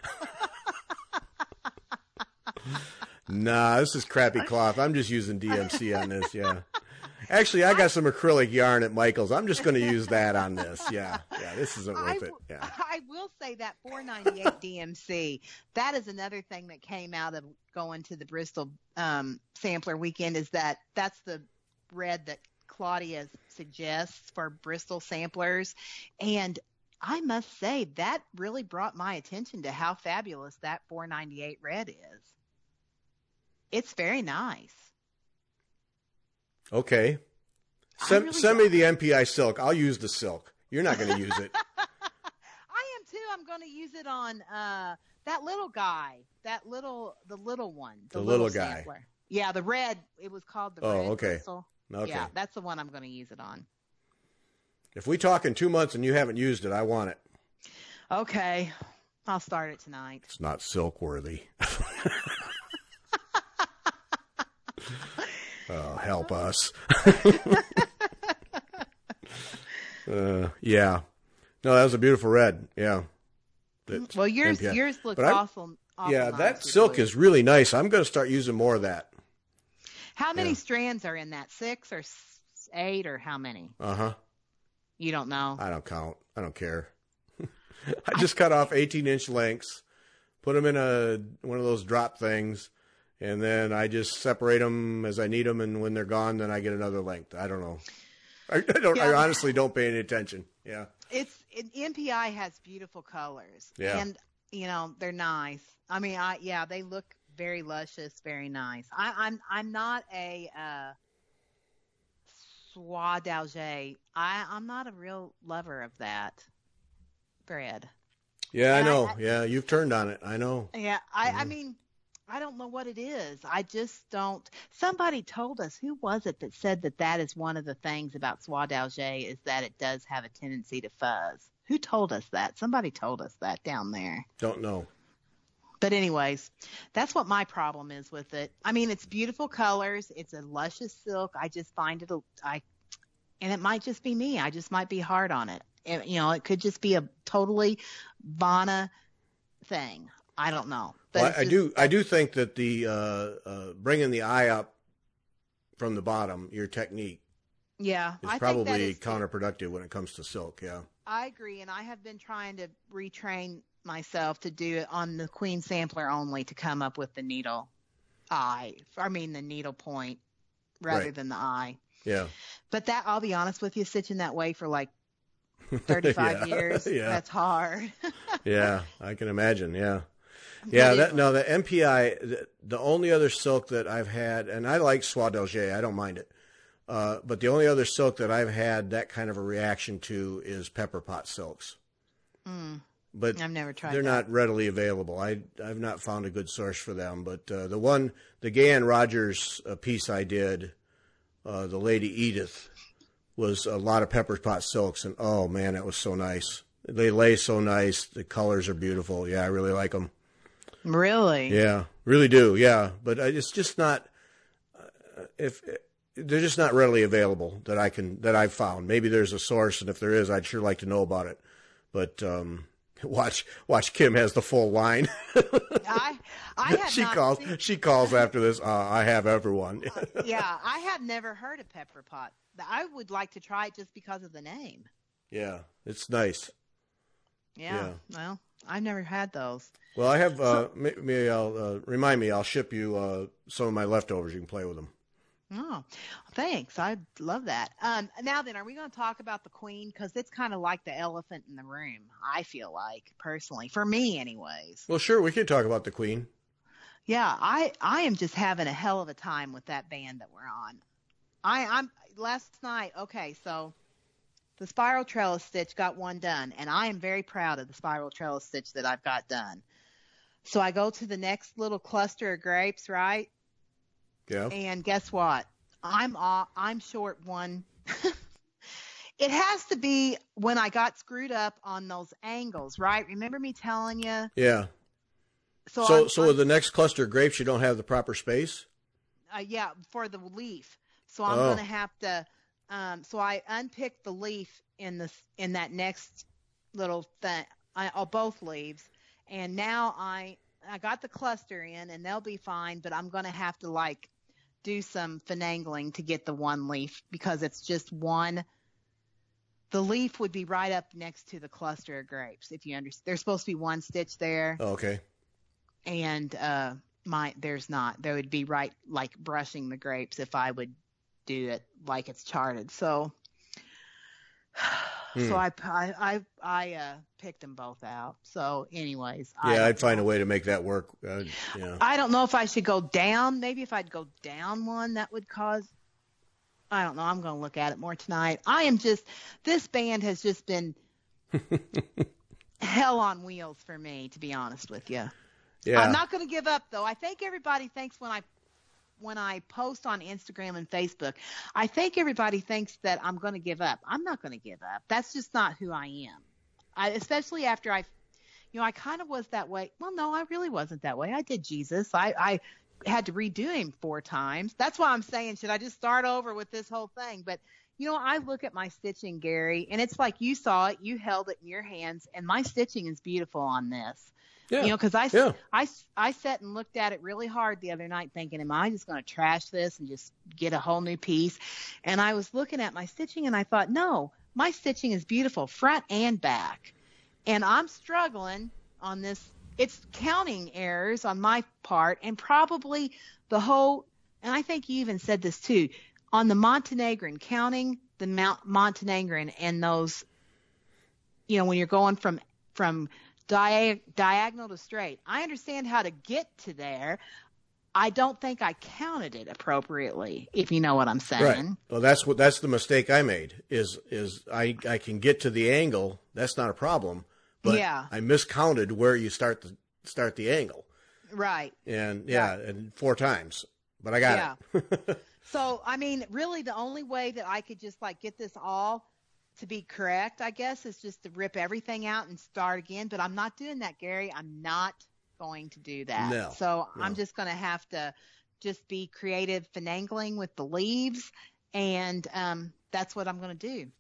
Nah, this is crappy cloth. I'm just using DMC on this, yeah. Actually, I got some acrylic yarn at Michael's. I'm just going to use that on this. Yeah, this isn't worth it. Yeah. I will say that 498 DMC, that is another thing that came out of going to the Bristol sampler weekend, is that's the red that Claudia suggests for Bristol samplers. And I must say that really brought my attention to how fabulous that 498 red is. It's very nice. Okay. Send me the NPI silk. I'll use the silk. You're not going to use it. I am too. I'm going to use it on that little guy, the little one, The little guy. sampler. Yeah, the red. It was called the Oh, red okay. Bristol. Okay. Yeah, that's the one I'm going to use it on. If we talk in 2 months and you haven't used it, I want it. Okay, I'll start it tonight. It's not silk worthy. Oh, help us. Yeah. No, that was a beautiful red. Yeah. That's Well, yours NPI. looks But I- awesome. Yeah, nice that with silk blue. is really nice. I'm going to start using more of that. How many yeah. strands are in that? 6 or 8 or how many? Uh-huh. You don't know. I don't count. I don't care. I just cut off 18-inch lengths, put them in one of those drop things, and then I just separate them as I need them, and when they're gone, then I get another length. I don't know. I honestly don't pay any attention. Yeah. NPI has beautiful colors. Yeah. And they're nice. I mean, they look very luscious, very nice. I'm not a soie d'Alger. I'm not a real lover of that bread. Yeah, I And know. Yeah, you've turned on it. I know. Yeah, I mean, I don't know what it is. I just don't. Somebody told us, who was it that said that is one of the things about soie d'Alger, is that it does have a tendency to fuzz. Who told us that? Somebody told us that down there. Don't know. But anyways, that's what my problem is with it. I mean, it's beautiful colors. It's a luscious silk. I just find and it might just be me. I just might be hard on it. It could just be a totally Vana thing. I don't know. But Well, I do think that the bringing the eye up from the bottom, your technique, yeah, is I probably think that is counterproductive when it comes to silk. Yeah. I agree, and I have been trying to retrain myself to do it on the Queen sampler only, to come up with the needle the needle point rather Right. than the eye. Yeah. But that, I'll be honest with you, stitching that way for like 35 Yeah. years, Yeah. that's hard. Yeah, I can imagine. Yeah. But Yeah, anyway. the NPI, the only other silk that I've had, and I like soie d'Alger, I don't mind it. But the only other silk that I've had that kind of a reaction to is pepper pot silks. But I've never tried they're that. not readily available. I've not found a good source for them. But the Gahan Rogers piece I did, the Lady Edith, was a lot of pepper pot silks, and oh man, it was so nice. They lay so nice. The colors are beautiful. Yeah, I really like them. Really? Yeah, really do. Yeah, but it's just not. If they're just not readily available that I've found. Maybe there's a source, and if there is, I'd sure like to know about it. But watch Kim has the full line. I have She calls after this. I have everyone. Yeah, I have never heard of pepper pot. I would like to try it just because of the name. Yeah, it's nice. Yeah. Well, I've never had those. Well, I have. Maybe I'll remind me. I'll ship you some of my leftovers. You can play with them. Oh, thanks. I love that. Now then, are we going to talk about the Queen? Because it's kind of like the elephant in the room, I feel like, personally. For me, anyways. Well, sure, we can talk about the Queen. Yeah, I am just having a hell of a time with that band that we're on. I'm last night, okay, so the spiral trellis stitch got one done, and I am very proud of the spiral trellis stitch that I've got done. So I go to the next little cluster of grapes, right? Yeah. And guess what? I'm short one. It has to be when I got screwed up on those angles, right? Remember me telling you? Yeah. So with the next cluster of grapes, you don't have the proper space? Yeah, for the leaf. So I'm going to have to so I unpicked the leaf in that next little thing, both leaves, and now I got the cluster in, and they'll be fine, but I'm going to have to like do some finagling to get the one leaf because it's just one. The leaf would be right up next to the cluster of grapes, if you understand. There's supposed to be one stitch there. Oh, okay. And there's not. There would be right like brushing the grapes if I would do it like it's charted. So I picked them both out. So anyways, I'd find a way to make that work. I don't know if I should go down. Maybe if I'd go down one, that would cause. I don't know. I'm going to look at it more tonight. This band has just been hell on wheels for me, to be honest with you. Yeah. I'm not going to give up, though. I think everybody thinks when I post on Instagram and Facebook, I think everybody thinks that I'm going to give up. I'm not going to give up. That's just not who I am. Especially after I kind of was that way. Well, no, I really wasn't that way. I did Jesus. I had to redo him 4 times. That's why I'm saying, should I just start over with this whole thing? But, I look at my stitching, Gary, and it's like you saw it. You held it in your hands, and my stitching is beautiful on this. Yeah. Because I sat and looked at it really hard the other night thinking, am I just going to trash this and just get a whole new piece? And I was looking at my stitching and I thought, no, my stitching is beautiful front and back. And I'm struggling on this. It's counting errors on my part and probably and I think you even said this too, on the Montenegrin, counting the Montenegrin and those, when you're going from diagonal to straight. I understand how to get to there. I don't think I counted it appropriately, if you know what I'm saying. Right. Well, that's the mistake I made is I can get to the angle. That's not a problem. But yeah. I miscounted where you start the angle. Right. And and 4 times. But I got it. So, really the only way that I could just get this all to be correct, I guess, is just to rip everything out and start again. But I'm not doing that, Gary. I'm not going to do that. No. So I'm just going to have to just be creative finagling with the leaves. And that's what I'm going to do.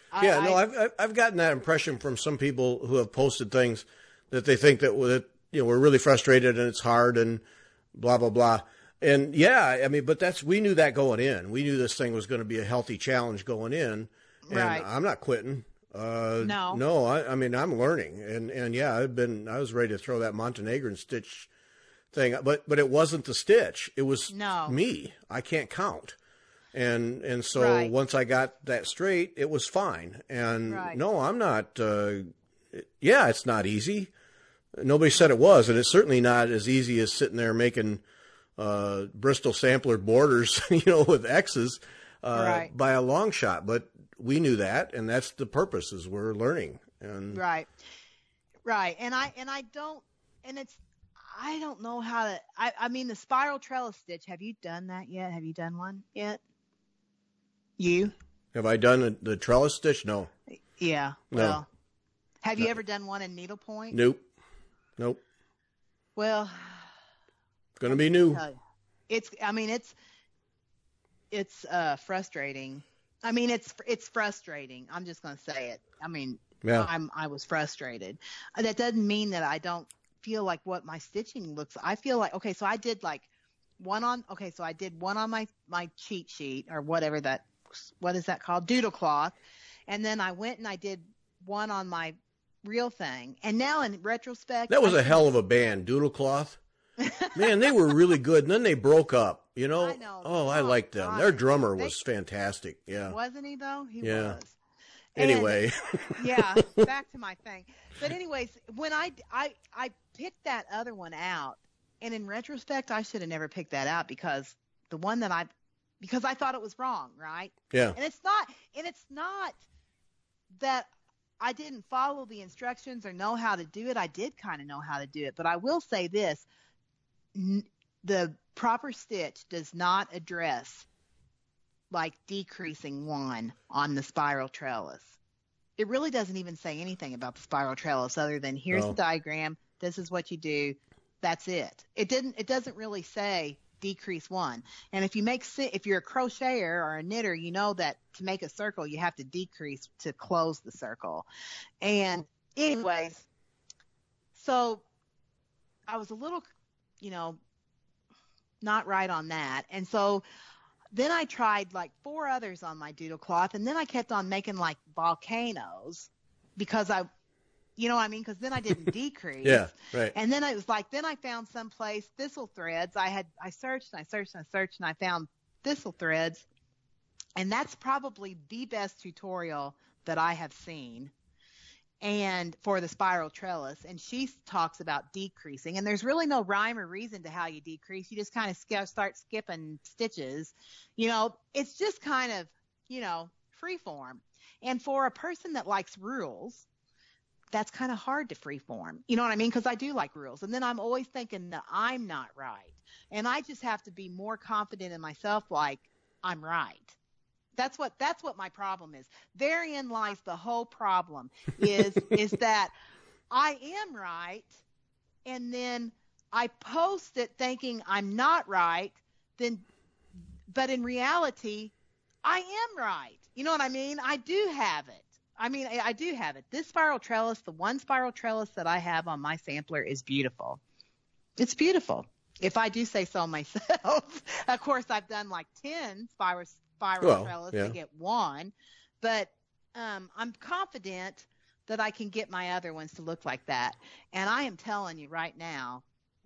I've gotten that impression from some people who have posted things that they think that we're really frustrated and it's hard and blah, blah, blah. And but we knew that going in. We knew this thing was going to be a healthy challenge going in. And right. I'm not quitting. No, I'm learning. And I was ready to throw that Montenegrin stitch thing, but it wasn't the stitch. It was me. I can't count. And so right. Once I got that straight, it was fine. And right. no, I'm not, it's not easy. Nobody said it was, and it's certainly not as easy as sitting there making, Bristol sampler borders, with X's, right. by a long shot. But we knew that, and that's the purpose is we're learning. And right. And I don't know how to, the spiral trellis stitch. Have you done that yet? Have you done one yet? You? Have I done the trellis stitch? No. Yeah. No. Well, have you ever done one in needlepoint? Nope. Well, Going to be new. It's frustrating. I mean, it's frustrating. I'm just going to say it. I mean, Yeah. I was frustrated. That doesn't mean that I don't feel like what my stitching looks. I feel like, okay, so I did like I did one on my cheat sheet or whatever what is that called? Doodle cloth. And then I went and I did one on my real thing. And now in retrospect, That was a hell of a band, Doodle Cloth. Man, they were really good. And then they broke up, you know. I know. Oh, I liked them. Their drummer was fantastic. Yeah. Wasn't he though? He Yeah. was. Anyway. Yeah, back to my thing. But anyways, when I picked that other one out, and in retrospect, I should have never picked that out because the one that because I thought it was wrong, right? Yeah. And it's not that I didn't follow the instructions or know how to do it. I did kind of know how to do it, but I will say this. The proper stitch does not address like decreasing one on the spiral trellis. It really doesn't even say anything about the spiral trellis other than here's the diagram. This is what you do. That's it. It doesn't really say decrease one. And if you're a crocheter or a knitter, you know that to make a circle, you have to decrease to close the circle. And anyways, so I was a little, not right on that. And so then I tried like 4 others on my doodle cloth, and then I kept on making like volcanoes because you know what I mean? Because then I didn't decrease. Yeah, right. And then it was like, then I found someplace thistle threads. I searched and I searched and I searched and I found thistle threads. And that's probably the best tutorial that I have seen. And for the spiral trellis, and she talks about decreasing, and there's really no rhyme or reason to how you decrease. You just kind of start skipping stitches. It's just kind of, free form. And for a person that likes rules, that's kind of hard to free form. You know what I mean? Because I do like rules. And then I'm always thinking that I'm not right. And I just have to be more confident in myself, like I'm right. That's what my problem is. Therein lies the whole problem is that I am right, and then I post it thinking I'm not right, but in reality, I am right. You know what I mean? I do have it. I do have it. This spiral trellis, the one spiral trellis that I have on my sampler is beautiful. It's beautiful. If I do say so myself. Of course, I've done like 10 spiral trellis to get one, but I'm confident that I can get my other ones to look like that. And I am telling you right now,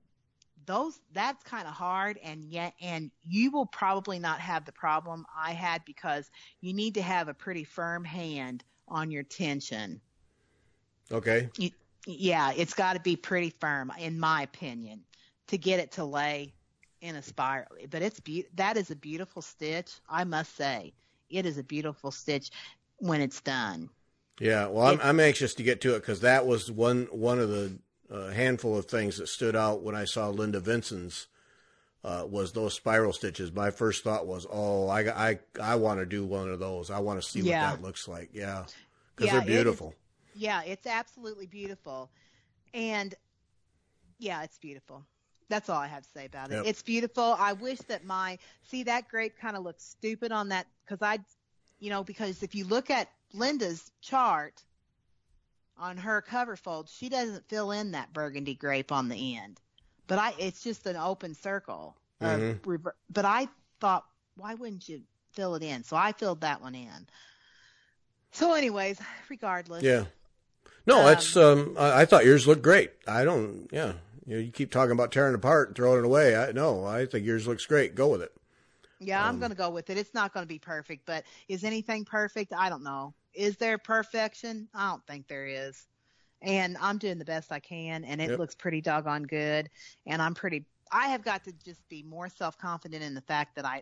that's kind of hard, and you will probably not have the problem I had because you need to have a pretty firm hand on your tension. Okay. It's got to be pretty firm, in my opinion, to get it to lay in a spiral. But that is a beautiful stitch, I must say. It is a beautiful stitch when it's done. Yeah, well, I'm anxious to get to it because that was one of the handful of things that stood out when I saw Linda Vinson's was those spiral stitches. My first thought was, I want to do one of those. I want to see what that looks like. Yeah, because they're beautiful. It's absolutely beautiful. And, it's beautiful. That's all I have to say about it. Yep. It's beautiful. I wish that that grape kind of looks stupid on that because if you look at Linda's chart on her cover fold, she doesn't fill in that burgundy grape on the end. But it's just an open circle. Mm-hmm. But I thought, why wouldn't you fill it in? So I filled that one in. So anyways, regardless. Yeah. No, I thought yours looked great. You keep talking about tearing it apart and throwing it away. I think yours looks great. Go with it. Yeah, I'm going to go with it. It's not going to be perfect, but is anything perfect? I don't know. Is there perfection? I don't think there is. And I'm doing the best I can, and it looks pretty doggone good. And I have got to just be more self-confident in the fact that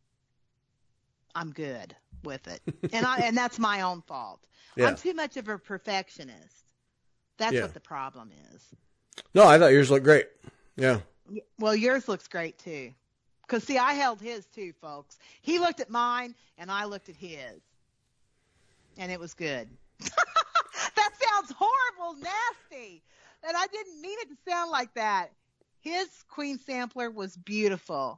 I'm good with it. And that's my own fault. Yeah. I'm too much of a perfectionist. That's what the problem is. No, I thought yours looked great. Yeah. Well, yours looks great too. Because, see, I held his too, folks. He looked at mine, and I looked at his. And it was good. That sounds horrible, nasty. And I didn't mean it to sound like that. his queen sampler was beautiful.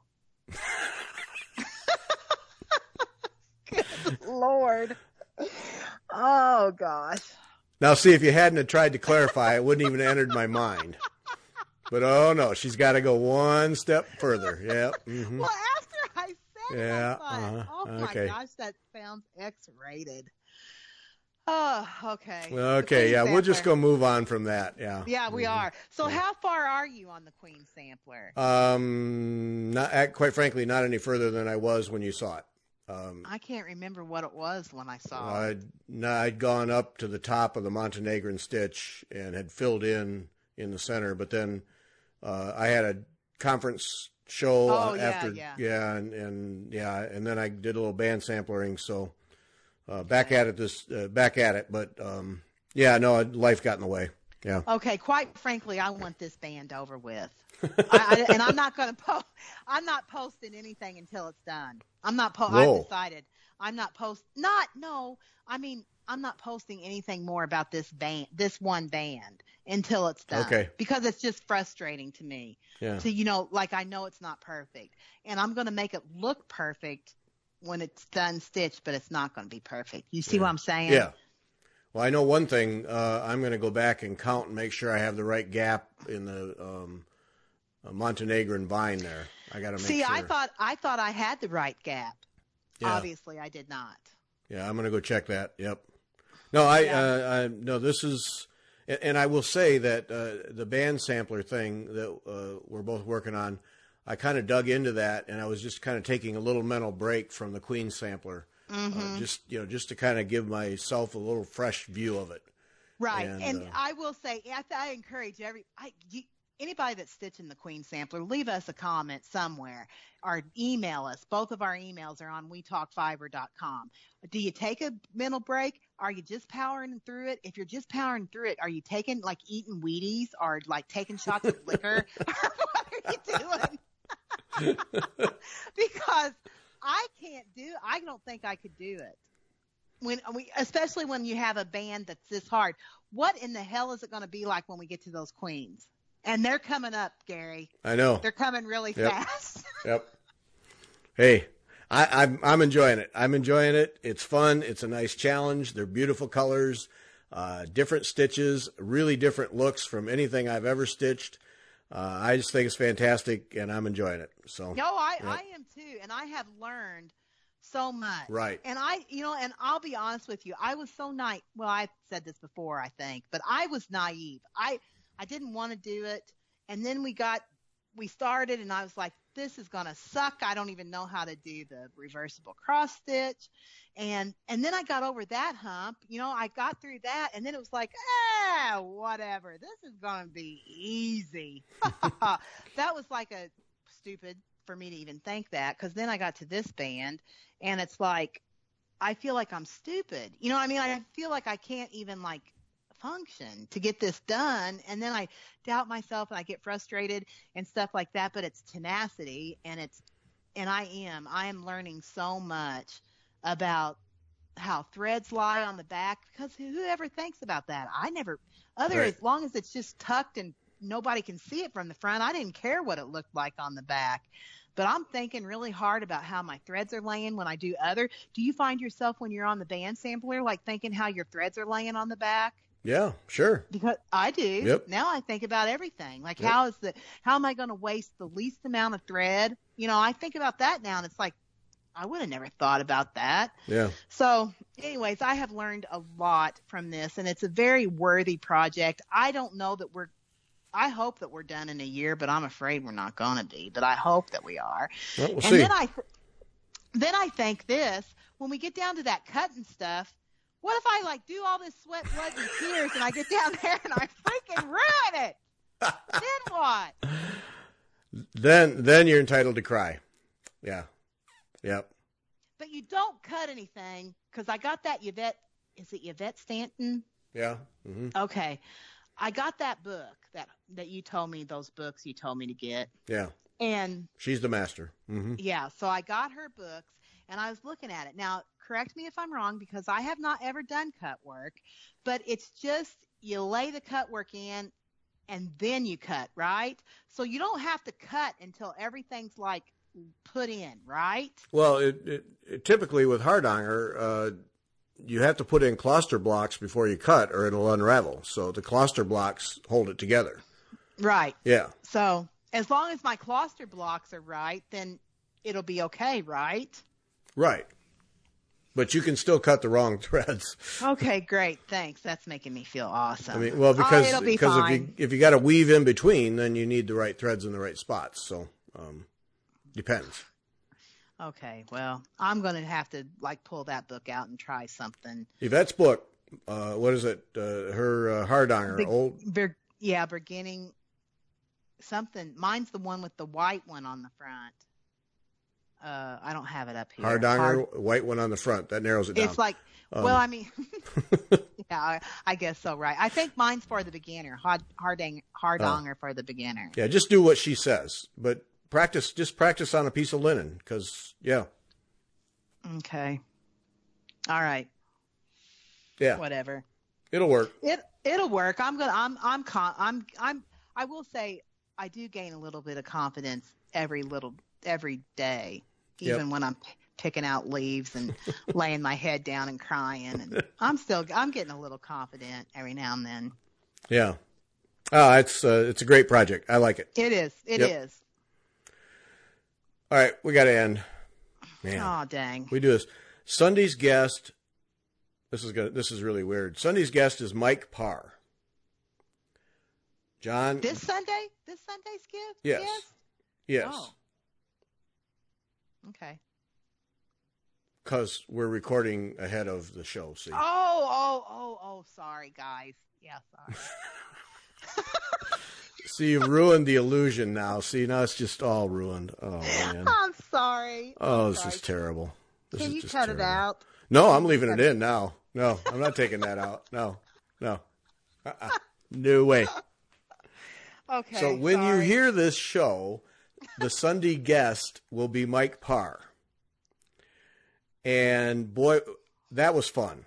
Good Lord. Oh, gosh. Now, see, if you hadn't have tried to clarify, it wouldn't even have entered my mind. But, oh, no, she's got to go one step further. Yep. Mm-hmm. Well, after I said it, I thought, oh, my gosh, that sounds X-rated. Oh, okay. Okay, yeah, we'll just go move on from that. Yeah. Yeah, we are. So how far are you on the queen sampler? Quite frankly, not any further than I was when you saw it. I can't remember what it was when I saw it. I'd gone up to the top of the Montenegrin stitch and had filled in the center, but then I had a conference show after, and then I did a little band samplering. So back at it, but life got in the way. Yeah. Okay. Quite frankly, I want this band over with. And I'm not going to post. I'm not posting anything until it's done. I'm not. I've decided I'm not I'm not posting anything more about this one band until it's done. Okay. Because it's just frustrating to me. Yeah. To I know it's not perfect, and I'm going to make it look perfect when it's done stitched, but it's not going to be perfect. You see what I'm saying? Yeah. Well, I know one thing. I'm going to go back and count and make sure I have the right gap in the Montenegrin vine there. I got to make sure. I thought I had the right gap. Yeah. Obviously, I did not. Yeah, I'm going to go check that. Yep. No, no. This is, and I will say that the band sampler thing that we're both working on, I kind of dug into that, and I was just kind of taking a little mental break from the Queen sampler, just to kind of give myself a little fresh view of it. Right, and I will say, I encourage anybody that's stitching the Queen sampler, leave us a comment somewhere or email us. Both of our emails are on wetalkfiber.com. Do you take a mental break? Are you just powering through it? If you're just powering through it, are you taking eating Wheaties or taking shots of liquor? What are you doing? Because I don't think I could do it. Especially when you have a band that's this hard. What in the hell is it going to be like when we get to those queens? And they're coming up, Gary. I know. They're coming really fast. Yep. Hey, I'm enjoying it. I'm enjoying it. It's fun. It's a nice challenge. They're beautiful colors, different stitches, really different looks from anything I've ever stitched. I just think it's fantastic, and I'm enjoying it. So. I am too, and I have learned so much. Right. And and I'll be honest with you, I was so naive. Well, I've said this before, I think, but I was naive. I didn't want to do it. And then we started, and I was like, this is going to suck. I don't even know how to do the reversible cross stitch. And then I got over that hump. I got through that, and then it was like, whatever. This is going to be easy. That was a stupid for me to even think that, because then I got to this band, and it's like, I feel like I'm stupid. I feel like I can't even function to get this done, and then I doubt myself and I get frustrated and stuff like that. But it's tenacity, and I am learning so much about how threads lie on the back, because whoever thinks about that? As long as it's just tucked and nobody can see it from the front, I didn't care what it looked like on the back. But I'm thinking really hard about how my threads are laying when I do Do you find yourself when you're on the band sampler thinking how your threads are laying on the back? Yeah, sure. Because I do. Yep. Now I think about everything. How am I going to waste the least amount of thread? I think about that now, and it's like, I would have never thought about that. Yeah. So anyways, I have learned a lot from this, and it's a very worthy project. I don't know that I hope that we're done in a year, but I'm afraid we're not going to be, but I hope that we are. Well, we'll see. Then I think this, when we get down to that cutting stuff, what if I do all this sweat, blood, and tears, and I get down there and I freaking ruin it? Then what? Then you're entitled to cry. Yeah. Yep. But you don't cut anything, because I got that Yvette. Is it Yvette Stanton? Yeah. Mm-hmm. Okay. I got that book that you told me, those books you told me to get. Yeah. And she's the master. Mm-hmm. Yeah. So I got her books, and I was looking at it. Now, correct me if I'm wrong, because I have not ever done cut work, but it's just, you lay the cut work in, and then you cut, right? So you don't have to cut until everything's like put in, right? Well, it typically with hardanger, you have to put in cluster blocks before you cut, or it'll unravel. So the cluster blocks hold it together. Right. Yeah. So as long as my cluster blocks are right, then it'll be okay, right? Right. But you can still cut the wrong threads. Okay, great. Thanks. That's making me feel awesome. I mean, well, because it'll be because fine. if you got to weave in between, then you need the right threads in the right spots. So depends. Okay, well, I'm going to have to like pull that book out and try something. Yvette's book, what is it? Her hardanger, Beginning something. Mine's the one with the white one on the front. I don't have it up here. Hardanger, white one on the front. That narrows it down. It's like, well, I mean, yeah, I guess so, right? I think mine's for the beginner. Hardanger for the beginner. Yeah, just do what she says, but just practice on a piece of linen, because yeah. Okay. All right. Yeah. Whatever. It'll work. It'll work. I will say I do gain a little bit of confidence every day, even when I'm picking out leaves and laying my head down and crying, and I'm getting a little confident every now and then. Yeah. It's a great project. I like it. It is. It is. All right, we got to end. Man. Oh, dang. We do this. Sunday's guest. This is really weird. Sunday's guest is Mike Parr. John. This Sunday's gift? Yes. Yes. Oh. Okay. Because we're recording ahead of the show. See. Oh! Sorry, guys. Yeah, sorry. See, you've ruined the illusion now. See, now it's just all ruined. Oh man. I'm sorry. This is terrible. Can you cut it out? No, I'm leaving it in now. No, I'm not taking that out. No. No way. Okay. So when you hear this show, the Sunday guest will be Mike Parr. And boy, that was fun.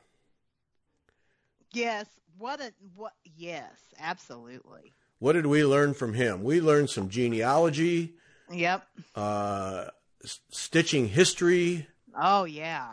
Yes. Yes, absolutely. What did we learn from him? We learned some genealogy. Yep. Stitching history. Oh, yeah.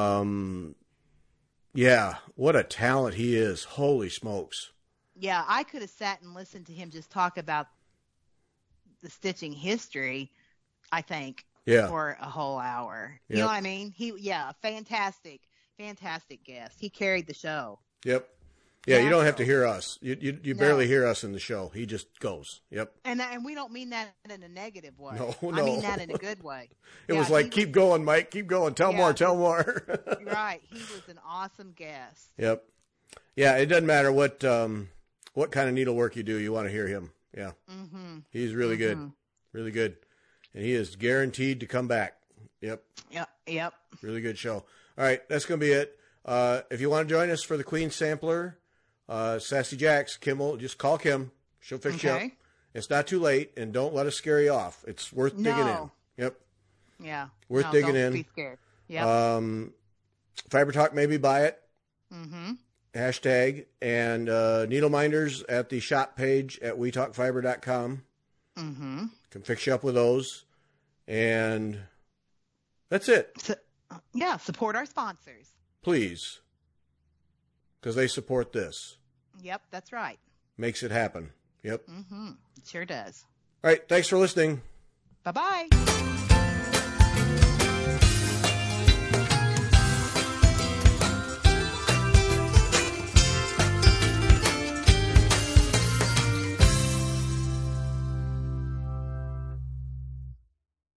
Yeah, what a talent he is. Holy smokes. Yeah, I could have sat and listened to him just talk about the stitching history, I think, for a whole hour. You know what I mean? Fantastic guest. He carried the show. Yep. Yeah, you don't have to hear us. You barely hear us in the show. He just goes. Yep. And we don't mean that in a negative way. No. I mean that in a good way. It was like, keep going, Mike. Keep going. Tell more. Right. He was an awesome guest. Yep. Yeah, it doesn't matter what kind of needlework you do. You want to hear him. Yeah. Mm-hmm. He's really good. Really good. And he is guaranteed to come back. Yep. Yep. Really good show. All right. That's going to be it. If you want to join us for the Queen Sampler, Sassy Jacks, Kimmel, just call Kim. She'll fix you up. It's not too late, and don't let us scare you off. It's worth digging in. Yep. Yeah. Worth digging in. Don't be scared. Yep. Fiber Talk, maybe buy it. Mm-hmm. Hashtag. And Needle Minders at the shop page at wetalkfiber.com. Mm-hmm. Can fix you up with those. And that's it. Support our sponsors. Please. Because they support this. Yep, that's right. Makes it happen. Yep. Mm-hmm. It sure does. All right. Thanks for listening. Bye-bye.